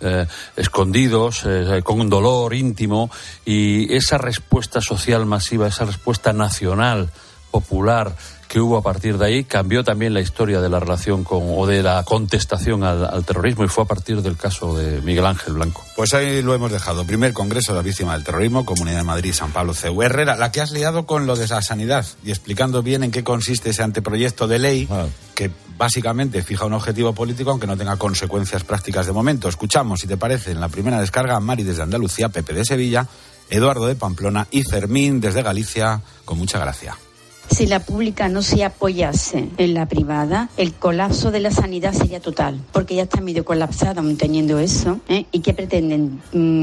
escondidos, con un dolor íntimo, y esa respuesta social masiva, esa respuesta nacional, popular, que hubo a partir de ahí, cambió también la historia de la relación o de la contestación al terrorismo, y fue a partir del caso de Miguel Ángel Blanco. Pues ahí lo hemos dejado. Primer Congreso de la Víctima del Terrorismo, Comunidad de Madrid, San Pablo CEU. Herrera, la que has liado con lo de la sanidad y explicando bien en qué consiste ese anteproyecto de ley que básicamente fija un objetivo político aunque no tenga consecuencias prácticas de momento. Escuchamos, si te parece, en la primera descarga a Mari desde Andalucía, Pepe de Sevilla, Eduardo de Pamplona y Fermín desde Galicia, con mucha gracia. Si la pública no se apoyase en la privada, el colapso de la sanidad sería total, porque ya está medio colapsada aún teniendo eso. ¿Y qué pretenden?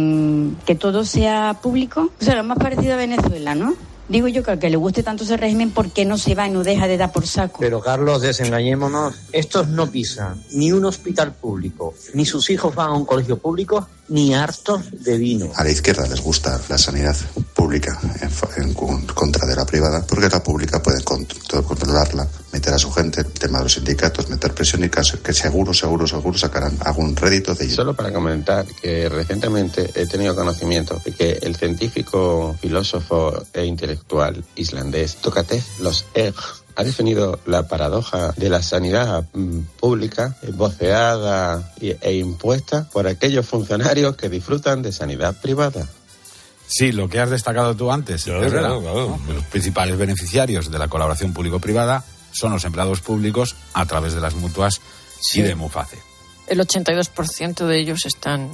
¿Que todo sea público? O sea, lo más parecido a Venezuela, ¿no? Digo yo que al que le guste tanto ese régimen, ¿por qué no se va y no deja de dar por saco? Pero, Carlos, desengañémonos. Estos no pisan ni un hospital público, ni sus hijos van a un colegio público, ni hartos de vino. A la izquierda les gusta la sanidad pública en contra de la privada, porque la pública puede controlarla, meter a su gente, el tema de los sindicatos, meter presión y que seguro sacarán algún rédito de ello. Solo para comentar que recientemente he tenido conocimiento de que el científico, filósofo e intelectual islandés Tócate los Egg ha definido la paradoja de la sanidad pública, voceada e impuesta por aquellos funcionarios que disfrutan de sanidad privada. Sí, lo que has destacado tú antes, claro. Los principales beneficiarios de la colaboración público-privada son los empleados públicos a través de las mutuas y de Muface. El 82% de ellos están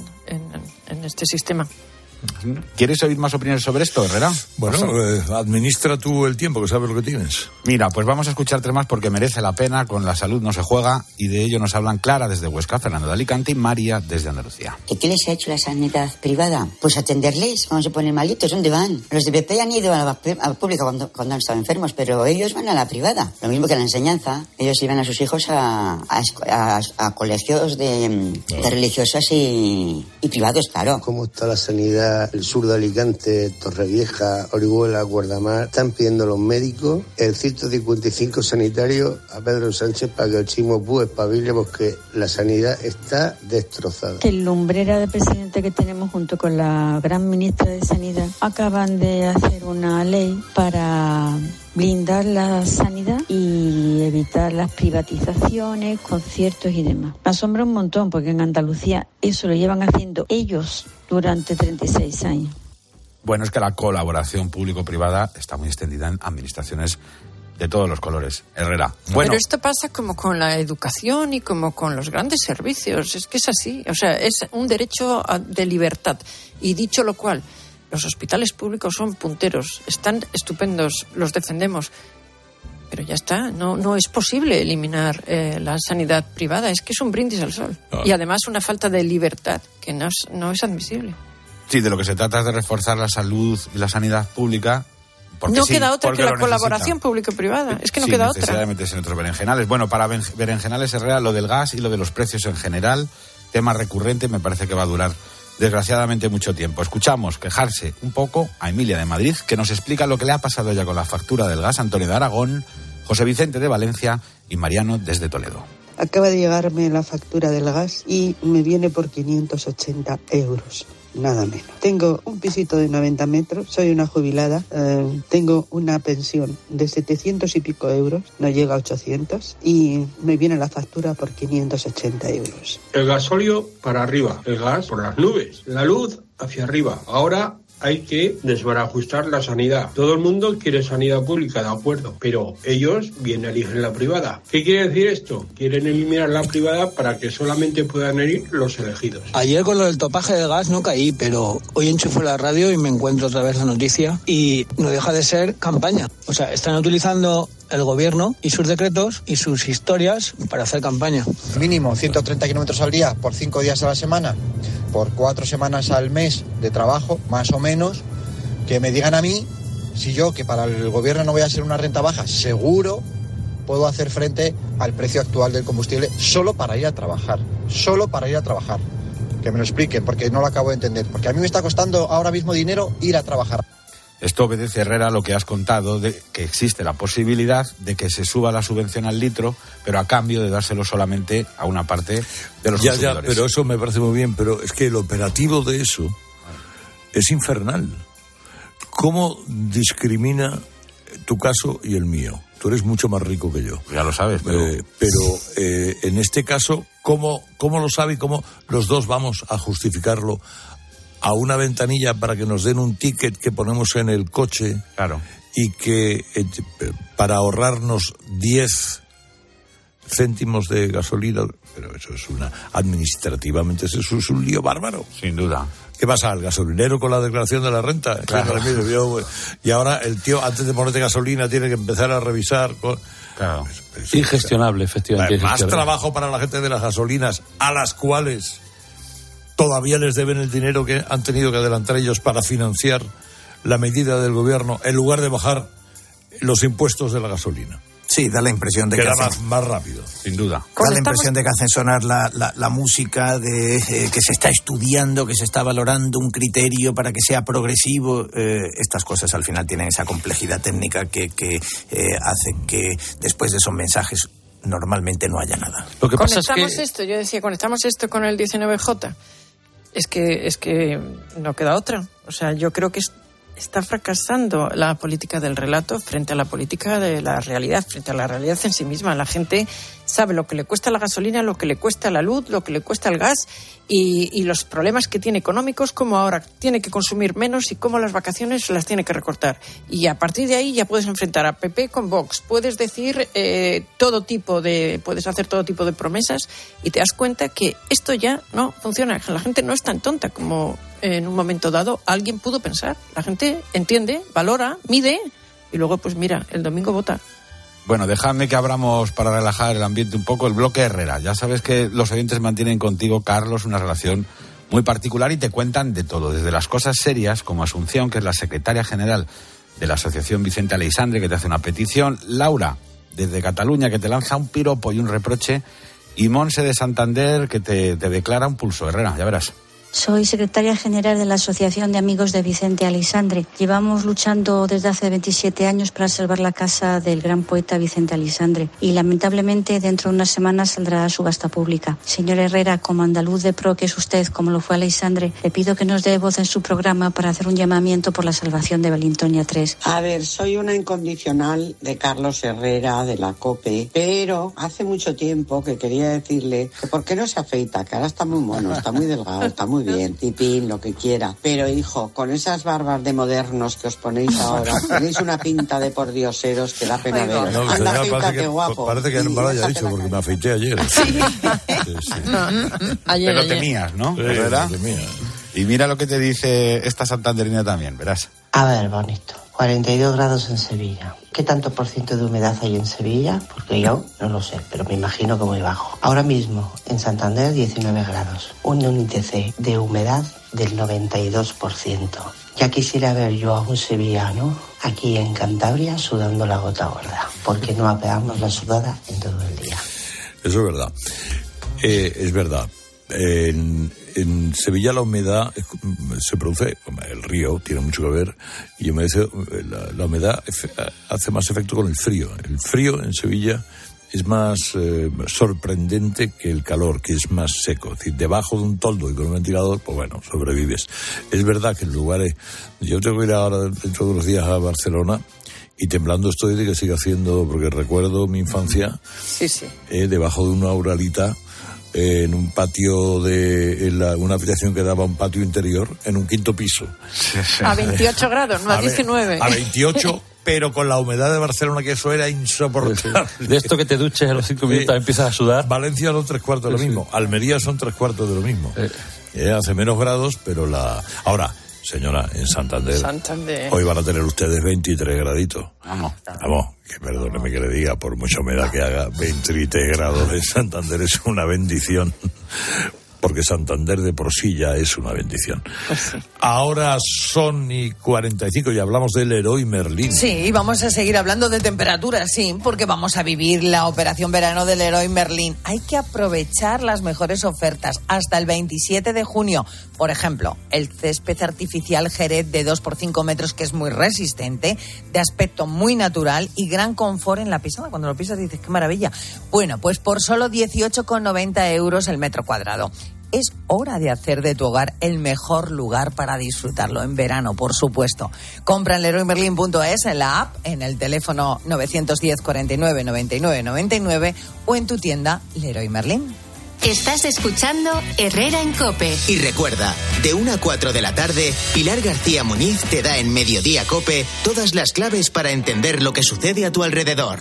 en este sistema. ¿Quieres oír más opiniones sobre esto, Herrera? Bueno, administra tú el tiempo, que sabes lo que tienes. Mira, pues vamos a escuchar tres más porque merece la pena. Con la salud no se juega, y de ello nos hablan Clara desde Huesca, Fernando de Alicante y María desde Andalucía. ¿Qué les ha hecho la sanidad privada? Pues atenderles cuando se ponen malitos. ¿Dónde van? Los de PP han ido a la pública cuando han estado enfermos, pero ellos van a la privada. Lo mismo que la enseñanza. Ellos iban a sus hijos a colegios de religiosas y privados, claro. ¿Cómo está la sanidad? El sur de Alicante, Torrevieja, Orihuela, Guardamar, están pidiendo los médicos el 155 sanitario a Pedro Sánchez para que el Chimo Puig espabile, porque la sanidad está destrozada. Que el lumbrera de presidente que tenemos junto con la gran ministra de Sanidad acaban de hacer una ley para blindar la sanidad y evitar las privatizaciones, conciertos y demás. Me asombra un montón porque en Andalucía eso lo llevan haciendo ellos durante 36 años. Bueno, es que la colaboración público-privada está muy extendida en administraciones de todos los colores. Herrera. Bueno. Pero esto pasa como con la educación y como con los grandes servicios. Es que es así. O sea, es un derecho de libertad. Y dicho lo cual, Los hospitales públicos son punteros, están estupendos, los defendemos. Pero ya está, no es posible eliminar la sanidad privada, es que es un brindis al sol. Y además una falta de libertad que no es admisible. Sí, de lo que se trata es de reforzar la salud y la sanidad pública. No queda otra que la colaboración público-privada, es que no queda otra. Sin necesidad de meterse en otros berenjenales. Bueno, para berenjenales, Herrera, lo del gas y lo de los precios en general, tema recurrente, me parece que va a durar desgraciadamente mucho tiempo. Escuchamos quejarse un poco a Emilia de Madrid, que nos explica lo que le ha pasado ya con la factura del gas, Antonio de Aragón, José Vicente de Valencia y Mariano desde Toledo. Acaba de llegarme la factura del gas y me viene por 580 euros. Nada menos. Tengo un pisito de 90 metros, soy una jubilada, tengo una pensión de 700 y pico euros, no llega a 800, y me viene la factura por 580 euros. El gasóleo para arriba, el gas por las nubes, la luz hacia arriba. Ahora hay que desbarajustar la sanidad. Todo el mundo quiere sanidad pública, de acuerdo, pero ellos bien eligen la privada. ¿Qué quiere decir esto? Quieren eliminar la privada para que solamente puedan ir los elegidos. Ayer con lo del topaje del gas no caí, pero hoy enchufo la radio y me encuentro otra vez la noticia y no deja de ser campaña. O sea, están utilizando el gobierno y sus decretos y sus historias para hacer campaña. Mínimo 130 kilómetros al día por 5 días a la semana, por 4 semanas al mes de trabajo, más o menos, que me digan a mí si yo, que para el gobierno no voy a ser una renta baja, seguro puedo hacer frente al precio actual del combustible solo para ir a trabajar. Que me lo expliquen, porque no lo acabo de entender. Porque a mí me está costando ahora mismo dinero ir a trabajar. Esto obedece, Herrera, a lo que has contado, de que existe la posibilidad de que se suba la subvención al litro, pero a cambio de dárselo solamente a una parte de los consumidores. Ya, pero eso me parece muy bien, pero es que el operativo de eso es infernal. ¿Cómo discrimina tu caso y el mío? Tú eres mucho más rico que yo. Ya lo sabes, pero en este caso, ¿cómo lo sabe y cómo los dos vamos a justificarlo? A una ventanilla para que nos den un ticket que ponemos en el coche, claro, y que para ahorrarnos 10 céntimos de gasolina, pero eso es administrativamente eso es un lío bárbaro. Sin duda. ¿Qué pasa? ¿El gasolinero con la declaración de la renta? Claro. Y ahora el tío, antes de ponerte gasolina, tiene que empezar a revisar. Claro. Ingestionable, efectivamente. Más trabajo para la gente de las gasolinas, a las cuales todavía les deben el dinero que han tenido que adelantar ellos para financiar la medida del gobierno, en lugar de bajar los impuestos de la gasolina. Sí, da la impresión de que era más rápido, sin duda. Da la impresión de que hacen sonar la música, de que se está estudiando, que se está valorando un criterio para que sea progresivo. Estas cosas al final tienen esa complejidad técnica que hace que después de esos mensajes normalmente no haya nada. Lo que pasa es que conectamos esto con el 19J. Es que no queda otra. O sea, yo creo que está fracasando la política del relato frente a la política de la realidad, frente a la realidad en sí misma. La gente sabe lo que le cuesta la gasolina, lo que le cuesta la luz, lo que le cuesta el gas y los problemas que tiene económicos, cómo ahora tiene que consumir menos y cómo las vacaciones las tiene que recortar. Y a partir de ahí ya puedes enfrentar a PP con Vox, puedes decir puedes hacer todo tipo de promesas y te das cuenta que esto ya no funciona. La gente no es tan tonta como en un momento dado alguien pudo pensar. La gente entiende, valora, mide y luego pues mira, el domingo vota. Bueno, dejadme que abramos, para relajar el ambiente un poco, el bloque Herrera. Ya sabes que los oyentes mantienen contigo, Carlos, una relación muy particular y te cuentan de todo, desde las cosas serias, como Asunción, que es la secretaria general de la Asociación Vicente Aleixandre, que te hace una petición, Laura, desde Cataluña, que te lanza un piropo y un reproche, y Monse de Santander, que te declara un pulso. Herrera, ya verás. Soy secretaria general de la Asociación de Amigos de Vicente Aleixandre. Llevamos luchando desde hace 27 años para salvar la casa del gran poeta Vicente Aleixandre y lamentablemente dentro de unas semanas saldrá a subasta pública. Señor Herrera, como andaluz de pro que es usted, como lo fue Aleixandre, le pido que nos dé voz en su programa para hacer un llamamiento por la salvación de Valentonia 3. A ver, soy una incondicional de Carlos Herrera, de la COPE, pero hace mucho tiempo que quería decirle que por qué no se afeita, que ahora está muy mono, está muy delgado, está muy bien, tipín, lo que quiera. Pero, hijo, con esas barbas de modernos que os ponéis ahora, tenéis una pinta de pordioseros que da pena veros. No, anda, afeítate, guapo. Parece que no me lo haya dicho porque me afeité ayer. Ayer. Pero temías, ¿no? Sí, ¿verdad? Temía. Y mira lo que te dice esta santanderina también, verás. A ver, bonito. 42 grados en Sevilla. ¿Qué tanto por ciento de humedad hay en Sevilla? Porque yo no lo sé, pero me imagino que muy bajo. Ahora mismo, en Santander, 19 grados. Un índice de humedad del 92%. Ya quisiera ver yo a un sevillano aquí en Cantabria sudando la gota gorda, porque no apeamos la sudada en todo el día. Eso es verdad. Es verdad. En Sevilla la humedad se produce, el río tiene mucho que ver, y la humedad hace más efecto con el frío. El frío en Sevilla es más sorprendente que el calor, que es más seco. Es decir, debajo de un toldo y con un ventilador, pues bueno, sobrevives. Es verdad que en lugares... Yo tengo que ir ahora dentro de unos días a Barcelona, y temblando estoy de que siga haciendo, porque recuerdo mi infancia, debajo de una uralita, en un patio una habitación que daba a un patio interior, en un quinto piso. A 28 grados, no a 19. A 28, pero con la humedad de Barcelona, que eso era insoportable. De esto que te duches a los 5 minutos empiezas a sudar. Valencia son 3/4 de lo mismo. Almería son 3/4 de lo mismo. Hace menos grados, pero Ahora, señora, en Santander, hoy van a tener ustedes 23 graditos. Vamos, que perdóneme que le diga, por mucha humedad que haga, 23 grados en Santander es una bendición. Porque Santander de por sí ya es una bendición. Pues sí. Ahora son y 45 y hablamos del Leroy Merlin. Sí, vamos a seguir hablando de temperaturas, sí, porque vamos a vivir la operación verano del Leroy Merlin. Hay que aprovechar las mejores ofertas hasta el 27 de junio. Por ejemplo, el césped artificial Jerez de 2x5 metros, que es muy resistente, de aspecto muy natural y gran confort en la pisada. Cuando lo pisas dices, qué maravilla. Bueno, pues por solo 18,90 euros el metro cuadrado. Es hora de hacer de tu hogar el mejor lugar para disfrutarlo en verano, por supuesto. Compra en leroymerlin.es, en la app, en el teléfono 910 49 99 99 o en tu tienda Leroy Merlin. Estás escuchando Herrera en COPE. Y recuerda, de 1 a 4 de la tarde, Pilar García Muñiz te da en Mediodía COPE todas las claves para entender lo que sucede a tu alrededor.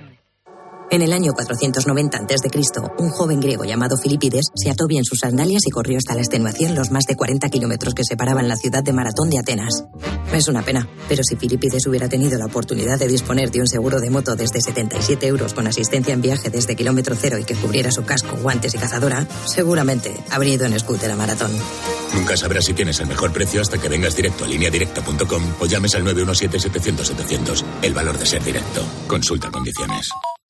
En el año 490 a.C., un joven griego llamado Filipides se ató bien sus sandalias y corrió hasta la extenuación los más de 40 kilómetros que separaban la ciudad de Maratón de Atenas. Es una pena, pero si Filipides hubiera tenido la oportunidad de disponer de un seguro de moto desde 77 euros con asistencia en viaje desde kilómetro cero y que cubriera su casco, guantes y cazadora, seguramente habría ido en scooter a Maratón. Nunca sabrás si tienes el mejor precio hasta que vengas directo a lineadirecta.com o llames al 917-700-700. El valor de ser directo. Consulta condiciones.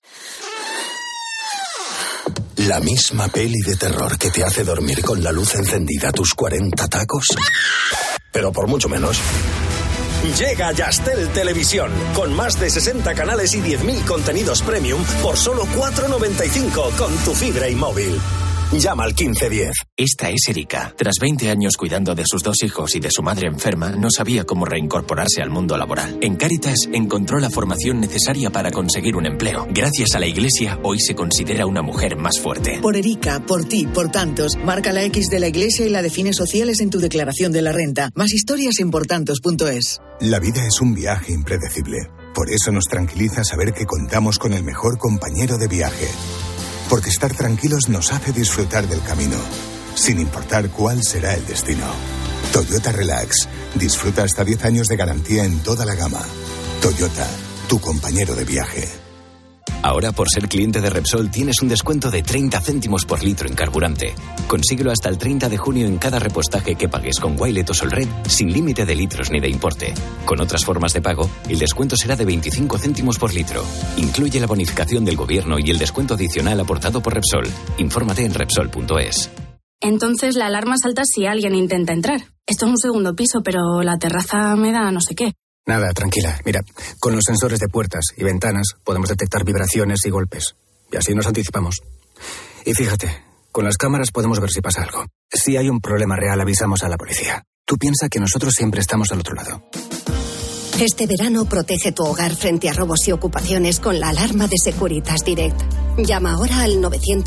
¿La misma peli de terror que te hace dormir con la luz encendida a tus 40 tacos? Pero por mucho menos. Llega Yastel Televisión, con más de 60 canales y 10.000 contenidos premium por solo 4,95 con tu fibra y móvil. Llama al 1510. Esta es Erika. Tras 20 años cuidando de sus 2 hijos y de su madre enferma, no sabía cómo reincorporarse al mundo laboral. En Cáritas encontró la formación necesaria para conseguir un empleo. Gracias a la Iglesia, hoy se considera una mujer más fuerte. Por Erika, por ti, por tantos. Marca la X de la Iglesia y la define sociales en tu declaración de la renta. Más historias en portantos.es. La vida es un viaje impredecible. Por eso nos tranquiliza saber que contamos con el mejor compañero de viaje. Porque estar tranquilos nos hace disfrutar del camino, sin importar cuál será el destino. Toyota Relax. Disfruta hasta 10 años de garantía en toda la gama. Toyota, tu compañero de viaje. Ahora, por ser cliente de Repsol, tienes un descuento de 30 céntimos por litro en carburante. Consíguelo hasta el 30 de junio en cada repostaje que pagues con Wilet o Solred, sin límite de litros ni de importe. Con otras formas de pago, el descuento será de 25 céntimos por litro. Incluye la bonificación del gobierno y el descuento adicional aportado por Repsol. Infórmate en Repsol.es. Entonces la alarma salta si alguien intenta entrar. Esto es un segundo piso, pero la terraza me da no sé qué. Nada, tranquila. Mira, con los sensores de puertas y ventanas podemos detectar vibraciones y golpes. Y así nos anticipamos. Y fíjate, con las cámaras podemos ver si pasa algo. Si hay un problema real, avisamos a la policía. Tú piensa que nosotros siempre estamos al otro lado. Este verano protege tu hogar frente a robos y ocupaciones con la alarma de Securitas Direct. Llama ahora al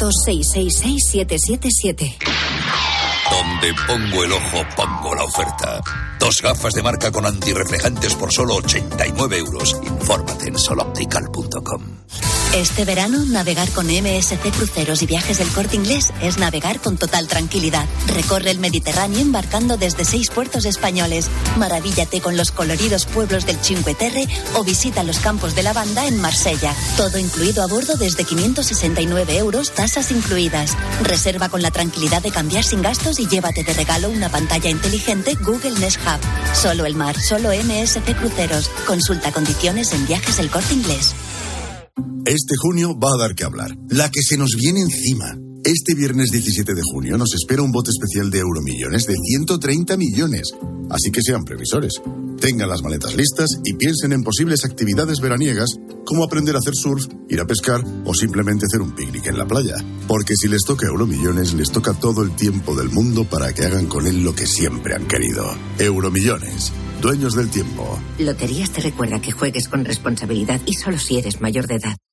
900-666-777. Donde pongo el ojo, pongo la oferta. 2 gafas de marca con antirreflejantes por solo 89 euros. Infórmate en soloptical.com. Este verano, navegar con MSC Cruceros y Viajes del Corte Inglés es navegar con total tranquilidad. Recorre el Mediterráneo embarcando desde 6 puertos españoles. Maravíllate con los coloridos pueblos del Cinque Terre o visita los campos de lavanda en Marsella. Todo incluido a bordo desde 569 €, tasas incluidas. Reserva con la tranquilidad de cambiar sin gastos y llévate de regalo una pantalla inteligente Google Nest Hub. Solo el mar, solo MSC Cruceros. Consulta condiciones en Viajes del Corte Inglés. Este junio va a dar que hablar. La que se nos viene encima. Este viernes 17 de junio nos espera un bote especial de Euromillones de 130 millones. Así que sean previsores. Tengan las maletas listas y piensen en posibles actividades veraniegas como aprender a hacer surf, ir a pescar o simplemente hacer un picnic en la playa. Porque si les toca Euromillones, les toca todo el tiempo del mundo para que hagan con él lo que siempre han querido. Euromillones. Dueños del tiempo. Loterías te recuerda que juegues con responsabilidad y solo si eres mayor de edad.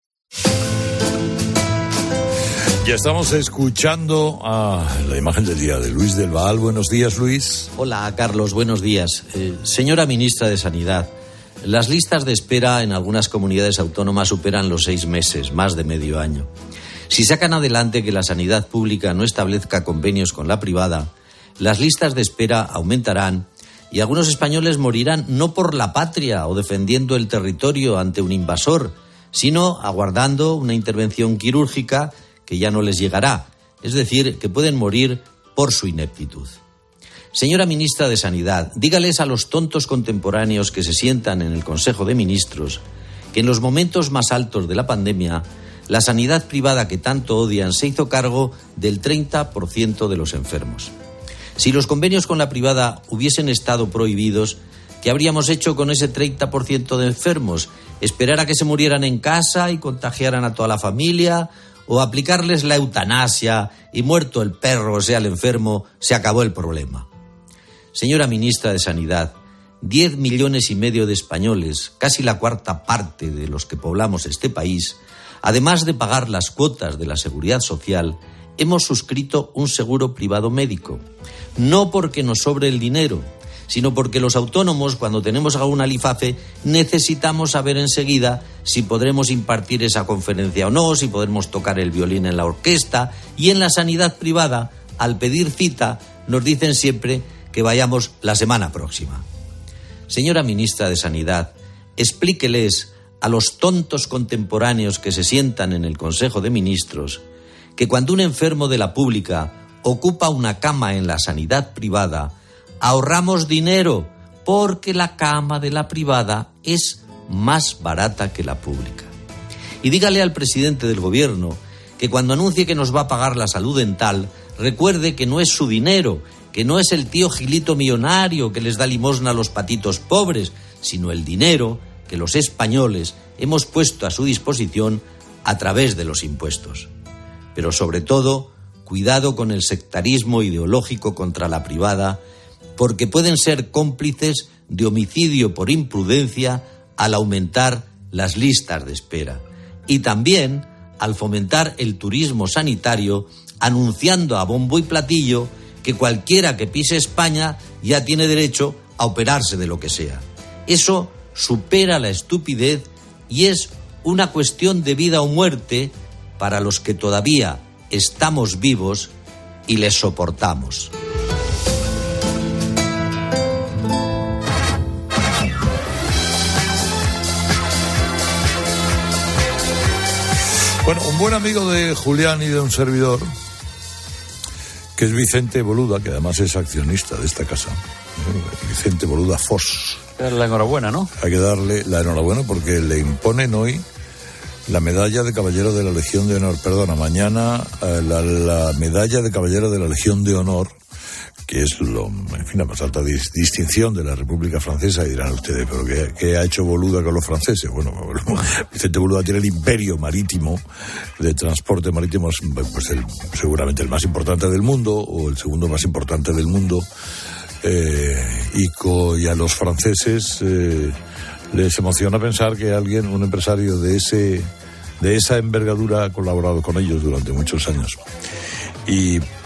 Ya estamos escuchando a la imagen del día de Luis del Vaal. Buenos días, Luis. Hola, Carlos. Buenos días. Señora ministra de Sanidad, las listas de espera en algunas comunidades autónomas superan los 6 meses, más de medio año. Si sacan adelante que la sanidad pública no establezca convenios con la privada, las listas de espera aumentarán y algunos españoles morirán no por la patria o defendiendo el territorio ante un invasor, sino aguardando una intervención quirúrgica que ya no les llegará, es decir, que pueden morir por su ineptitud. Señora ministra de Sanidad, dígales a los tontos contemporáneos que se sientan en el Consejo de Ministros que en los momentos más altos de la pandemia, la sanidad privada que tanto odian se hizo cargo del 30% de los enfermos. Si los convenios con la privada hubiesen estado prohibidos, ¿qué habríamos hecho con ese 30% de enfermos? ¿Esperar a que se murieran en casa y contagiaran a toda la familia? ¿O aplicarles la eutanasia y muerto el perro, o sea, el enfermo, se acabó el problema? Señora ministra de Sanidad, 10,5 millones de españoles, casi la cuarta parte de los que poblamos este país, además de pagar las cuotas de la Seguridad Social, hemos suscrito un seguro privado médico. No porque nos sobre el dinero, sino porque los autónomos, cuando tenemos alguna lifafe, necesitamos saber enseguida si podremos impartir esa conferencia o no, si podremos tocar el violín en la orquesta. Y en la sanidad privada, al pedir cita, nos dicen siempre que vayamos la semana próxima. Señora ministra de Sanidad, explíqueles a los tontos contemporáneos que se sientan en el Consejo de Ministros que cuando un enfermo de la pública ocupa una cama en la sanidad privada, ahorramos dinero porque la cama de la privada es más barata que la pública. Y dígale al presidente del gobierno que cuando anuncie que nos va a pagar la salud dental, recuerde que no es su dinero, que no es el tío Gilito millonario que les da limosna a los patitos pobres, sino el dinero que los españoles hemos puesto a su disposición a través de los impuestos. Pero sobre todo, cuidado con el sectarismo ideológico contra la privada, porque pueden ser cómplices de homicidio por imprudencia al aumentar las listas de espera. Y también al fomentar el turismo sanitario, anunciando a bombo y platillo que cualquiera que pise España ya tiene derecho a operarse de lo que sea. Eso supera la estupidez y es una cuestión de vida o muerte para los que todavía estamos vivos y les soportamos. Bueno, un buen amigo de Julián y de un servidor, que es Vicente Boluda, que además es accionista de esta casa, Vicente Boluda Foss. Hay que darle la enhorabuena, ¿no? Hay que darle la enhorabuena porque le imponen hoy la medalla de Caballero de la Legión de Honor. Perdona, mañana la medalla de Caballero de la Legión de Honor, que es la más alta distinción de la República Francesa. Y dirán ustedes, ¿pero qué ha hecho Boluda con los franceses? Bueno, Vicente Boluda tiene el imperio marítimo de transporte marítimo, pues seguramente el más importante del mundo, o el segundo más importante del mundo, y a los franceses les emociona pensar que un empresario de esa envergadura ha colaborado con ellos durante muchos años. Y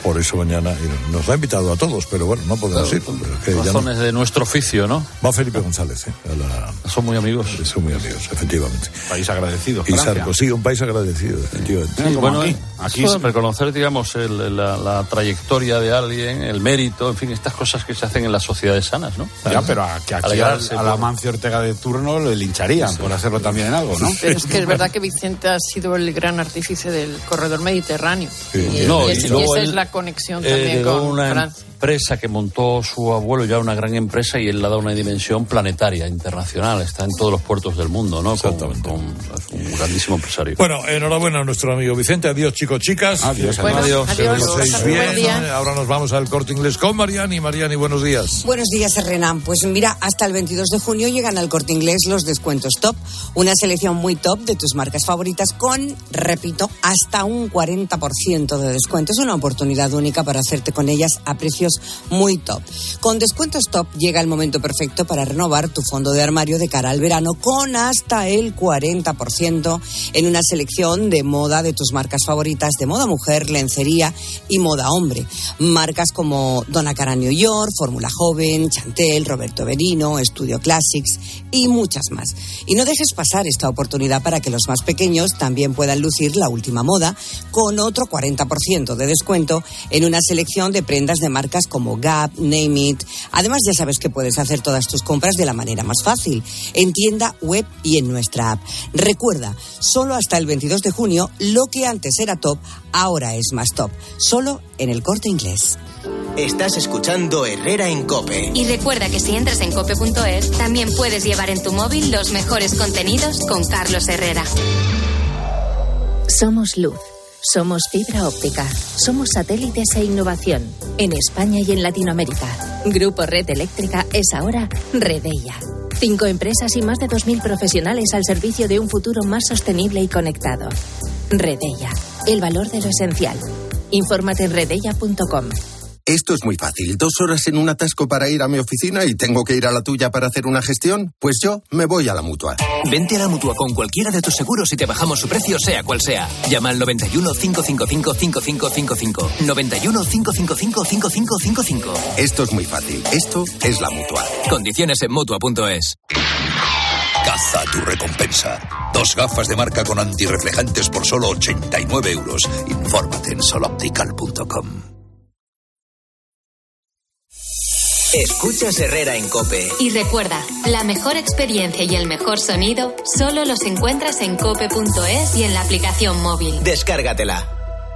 por eso mañana nos ha invitado a todos, pero bueno, no podemos ir. Razones de nuestro oficio, ¿no? Va Felipe González, Son muy amigos. Son muy amigos, efectivamente. País agradecido. Y Sarkozy, un país agradecido, efectivamente. Sí, bueno, aquí reconocer, digamos, la trayectoria de alguien, el mérito, en fin, estas cosas que se hacen en las sociedades sanas, ¿no? Ya, pero aquí al Amancio Ortega de turno le lincharían por hacerlo también en algo, ¿no? Pero es que es verdad que Vicente ha sido el gran artífice del corredor mediterráneo. Sí. Y esa es la conexión también con Francia. Empresa que montó su abuelo, ya una gran empresa, y él le ha dado una dimensión planetaria, internacional, está en todos los puertos del mundo, ¿no? Exactamente. Con un grandísimo empresario. Bueno, enhorabuena a nuestro amigo Vicente. Adiós, chicos, chicas. Adiós. Adiós. Que lo paséis bien. Ahora nos vamos al Corte Inglés con Mariani. Mariani, buenos días. Buenos días, Herrera. Pues mira, hasta el 22 de junio llegan al Corte Inglés los descuentos top. Una selección muy top de tus marcas favoritas con, repito, hasta un 40% de descuento. Es una oportunidad única para hacerte con ellas a precios muy top. Con descuentos top llega el momento perfecto para renovar tu fondo de armario de cara al verano con hasta el 40% en una selección de moda de tus marcas favoritas de moda mujer, lencería y moda hombre. Marcas como Donna Karan New York, Fórmula Joven, Chantel, Roberto Berino, Studio Classics y muchas más. Y no dejes pasar esta oportunidad para que los más pequeños también puedan lucir la última moda con otro 40% de descuento en una selección de prendas de marcas como Gap, Name It. Además, ya sabes que puedes hacer todas tus compras de la manera más fácil, en tienda, web y en nuestra app. Recuerda, solo hasta el 22 de junio, lo que antes era top, ahora es más top. Solo en el Corte Inglés. Estás escuchando Herrera en COPE. Y recuerda que si entras en cope.es, también puedes llevar en tu móvil los mejores contenidos con Carlos Herrera. Somos luz. Somos fibra óptica, somos satélites e innovación, en España y en Latinoamérica. Grupo Red Eléctrica es ahora Redeia. 5 empresas y más de 2.000 profesionales al servicio de un futuro más sostenible y conectado. Redeia, el valor de lo esencial. Infórmate en redeia.com. Esto es muy fácil. 2 horas en un atasco para ir a mi oficina y tengo que ir a la tuya para hacer una gestión. Pues yo me voy a la Mutua. Vente a la Mutua con cualquiera de tus seguros y te bajamos su precio, sea cual sea. Llama al 91 555 5555. 91 555 5555. Esto es muy fácil. Esto es la Mutua. Condiciones en Mutua.es. Caza tu recompensa. 2 gafas de marca con antirreflejantes por solo 89 euros. Infórmate en soloptical.com. Escuchas Herrera en COPE. Y recuerda, la mejor experiencia y el mejor sonido solo los encuentras en cope.es y en la aplicación móvil. Descárgatela.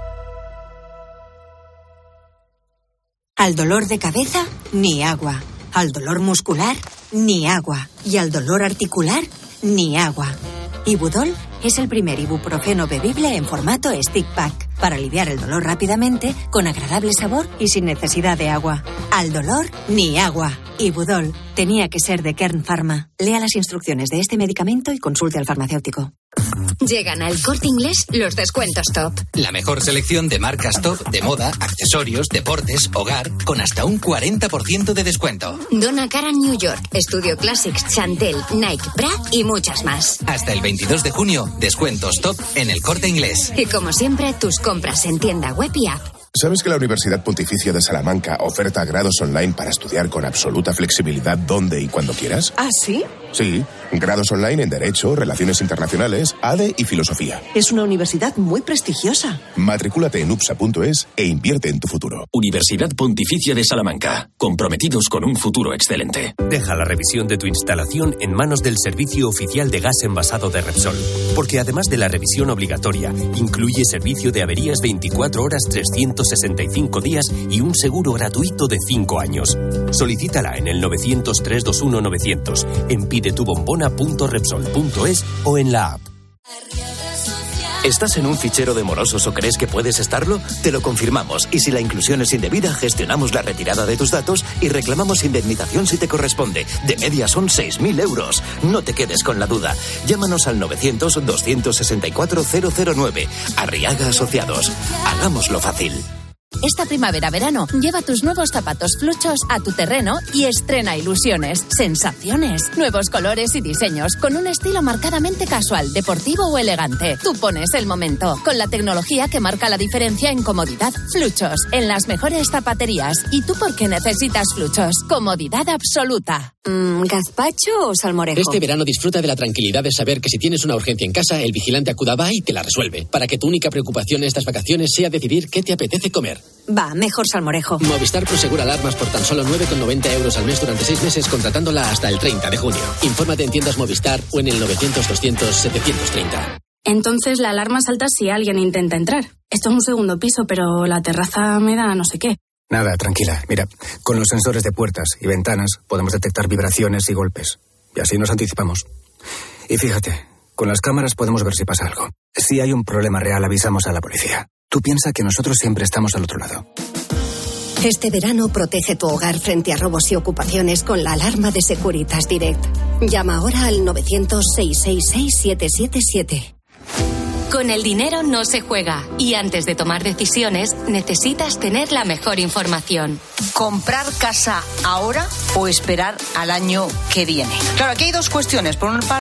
Al dolor de cabeza, ni agua. Al dolor muscular, ni agua. Y al dolor articular, ni agua. Ibudol es el primer ibuprofeno bebible en formato stick pack para aliviar el dolor rápidamente, con agradable sabor y sin necesidad de agua. Al dolor, ni agua. Ibudol tenía que ser de Kern Pharma. Lea las instrucciones de este medicamento y consulte al farmacéutico. Llegan al Corte Inglés los descuentos top. La mejor selección de marcas top de moda, accesorios, deportes, hogar, con hasta un 40% de descuento. Donna Karan New York, Studio Classics, Chantel, Nike, Bra y muchas más. Hasta el 22 de junio, descuentos top en el Corte Inglés. Y como siempre, tus compras en tienda web y app. ¿Sabes que la Universidad Pontificia de Salamanca oferta grados online para estudiar con absoluta flexibilidad donde y cuando quieras? ¿Ah, sí? Sí, grados online en Derecho, Relaciones Internacionales, ADE y Filosofía. Es una universidad muy prestigiosa. Matricúlate en upsa.es e invierte en tu futuro. Universidad Pontificia de Salamanca, comprometidos con un futuro excelente. Deja la revisión de tu instalación en manos del Servicio Oficial de Gas Envasado de Repsol, porque además de la revisión obligatoria, incluye servicio de averías 24 horas 365 días y un seguro gratuito de 5 años. Solicítala en el 900-321-900, en pidetubombona.repsol.es o en la app. ¿Estás en un fichero de morosos o crees que puedes estarlo? Te lo confirmamos, y si la inclusión es indebida, gestionamos la retirada de tus datos y reclamamos indemnización si te corresponde. De media son 6.000 euros. No te quedes con la duda. Llámanos al 900-264-009. Arriaga Asociados. Hagámoslo fácil. Esta primavera-verano, lleva tus nuevos zapatos Fluchos a tu terreno y estrena ilusiones, sensaciones, nuevos colores y diseños, con un estilo marcadamente casual, deportivo o elegante. Tú pones el momento, con la tecnología que marca la diferencia en comodidad. Fluchos, en las mejores zapaterías. ¿Y tú por qué necesitas Fluchos? Comodidad absoluta. ¿Gazpacho o salmorejo? Este verano disfruta de la tranquilidad de saber que si tienes una urgencia en casa, el vigilante acuda y te la resuelve, para que tu única preocupación en estas vacaciones sea decidir qué te apetece comer. Va, mejor salmorejo. Movistar Prosegura alarmas por tan solo 9,90 € al mes durante 6 meses, contratándola hasta el 30 de junio. Infórmate en tiendas Movistar o en el 900-200-730. Entonces la alarma salta si alguien intenta entrar. Esto es un segundo piso, pero la terraza me da no sé qué. Nada, tranquila. Mira, con los sensores de puertas y ventanas podemos detectar vibraciones y golpes. Y así nos anticipamos. Y fíjate, con las cámaras podemos ver si pasa algo. Si hay un problema real, avisamos a la policía. Tú piensa que nosotros siempre estamos al otro lado. Este verano protege tu hogar frente a robos y ocupaciones con la alarma de Securitas Direct. Llama ahora al 900-666-777. Con el dinero no se juega y antes de tomar decisiones necesitas tener la mejor información. ¿Comprar casa ahora o esperar al año que viene? Claro, aquí hay dos cuestiones. Por una parte,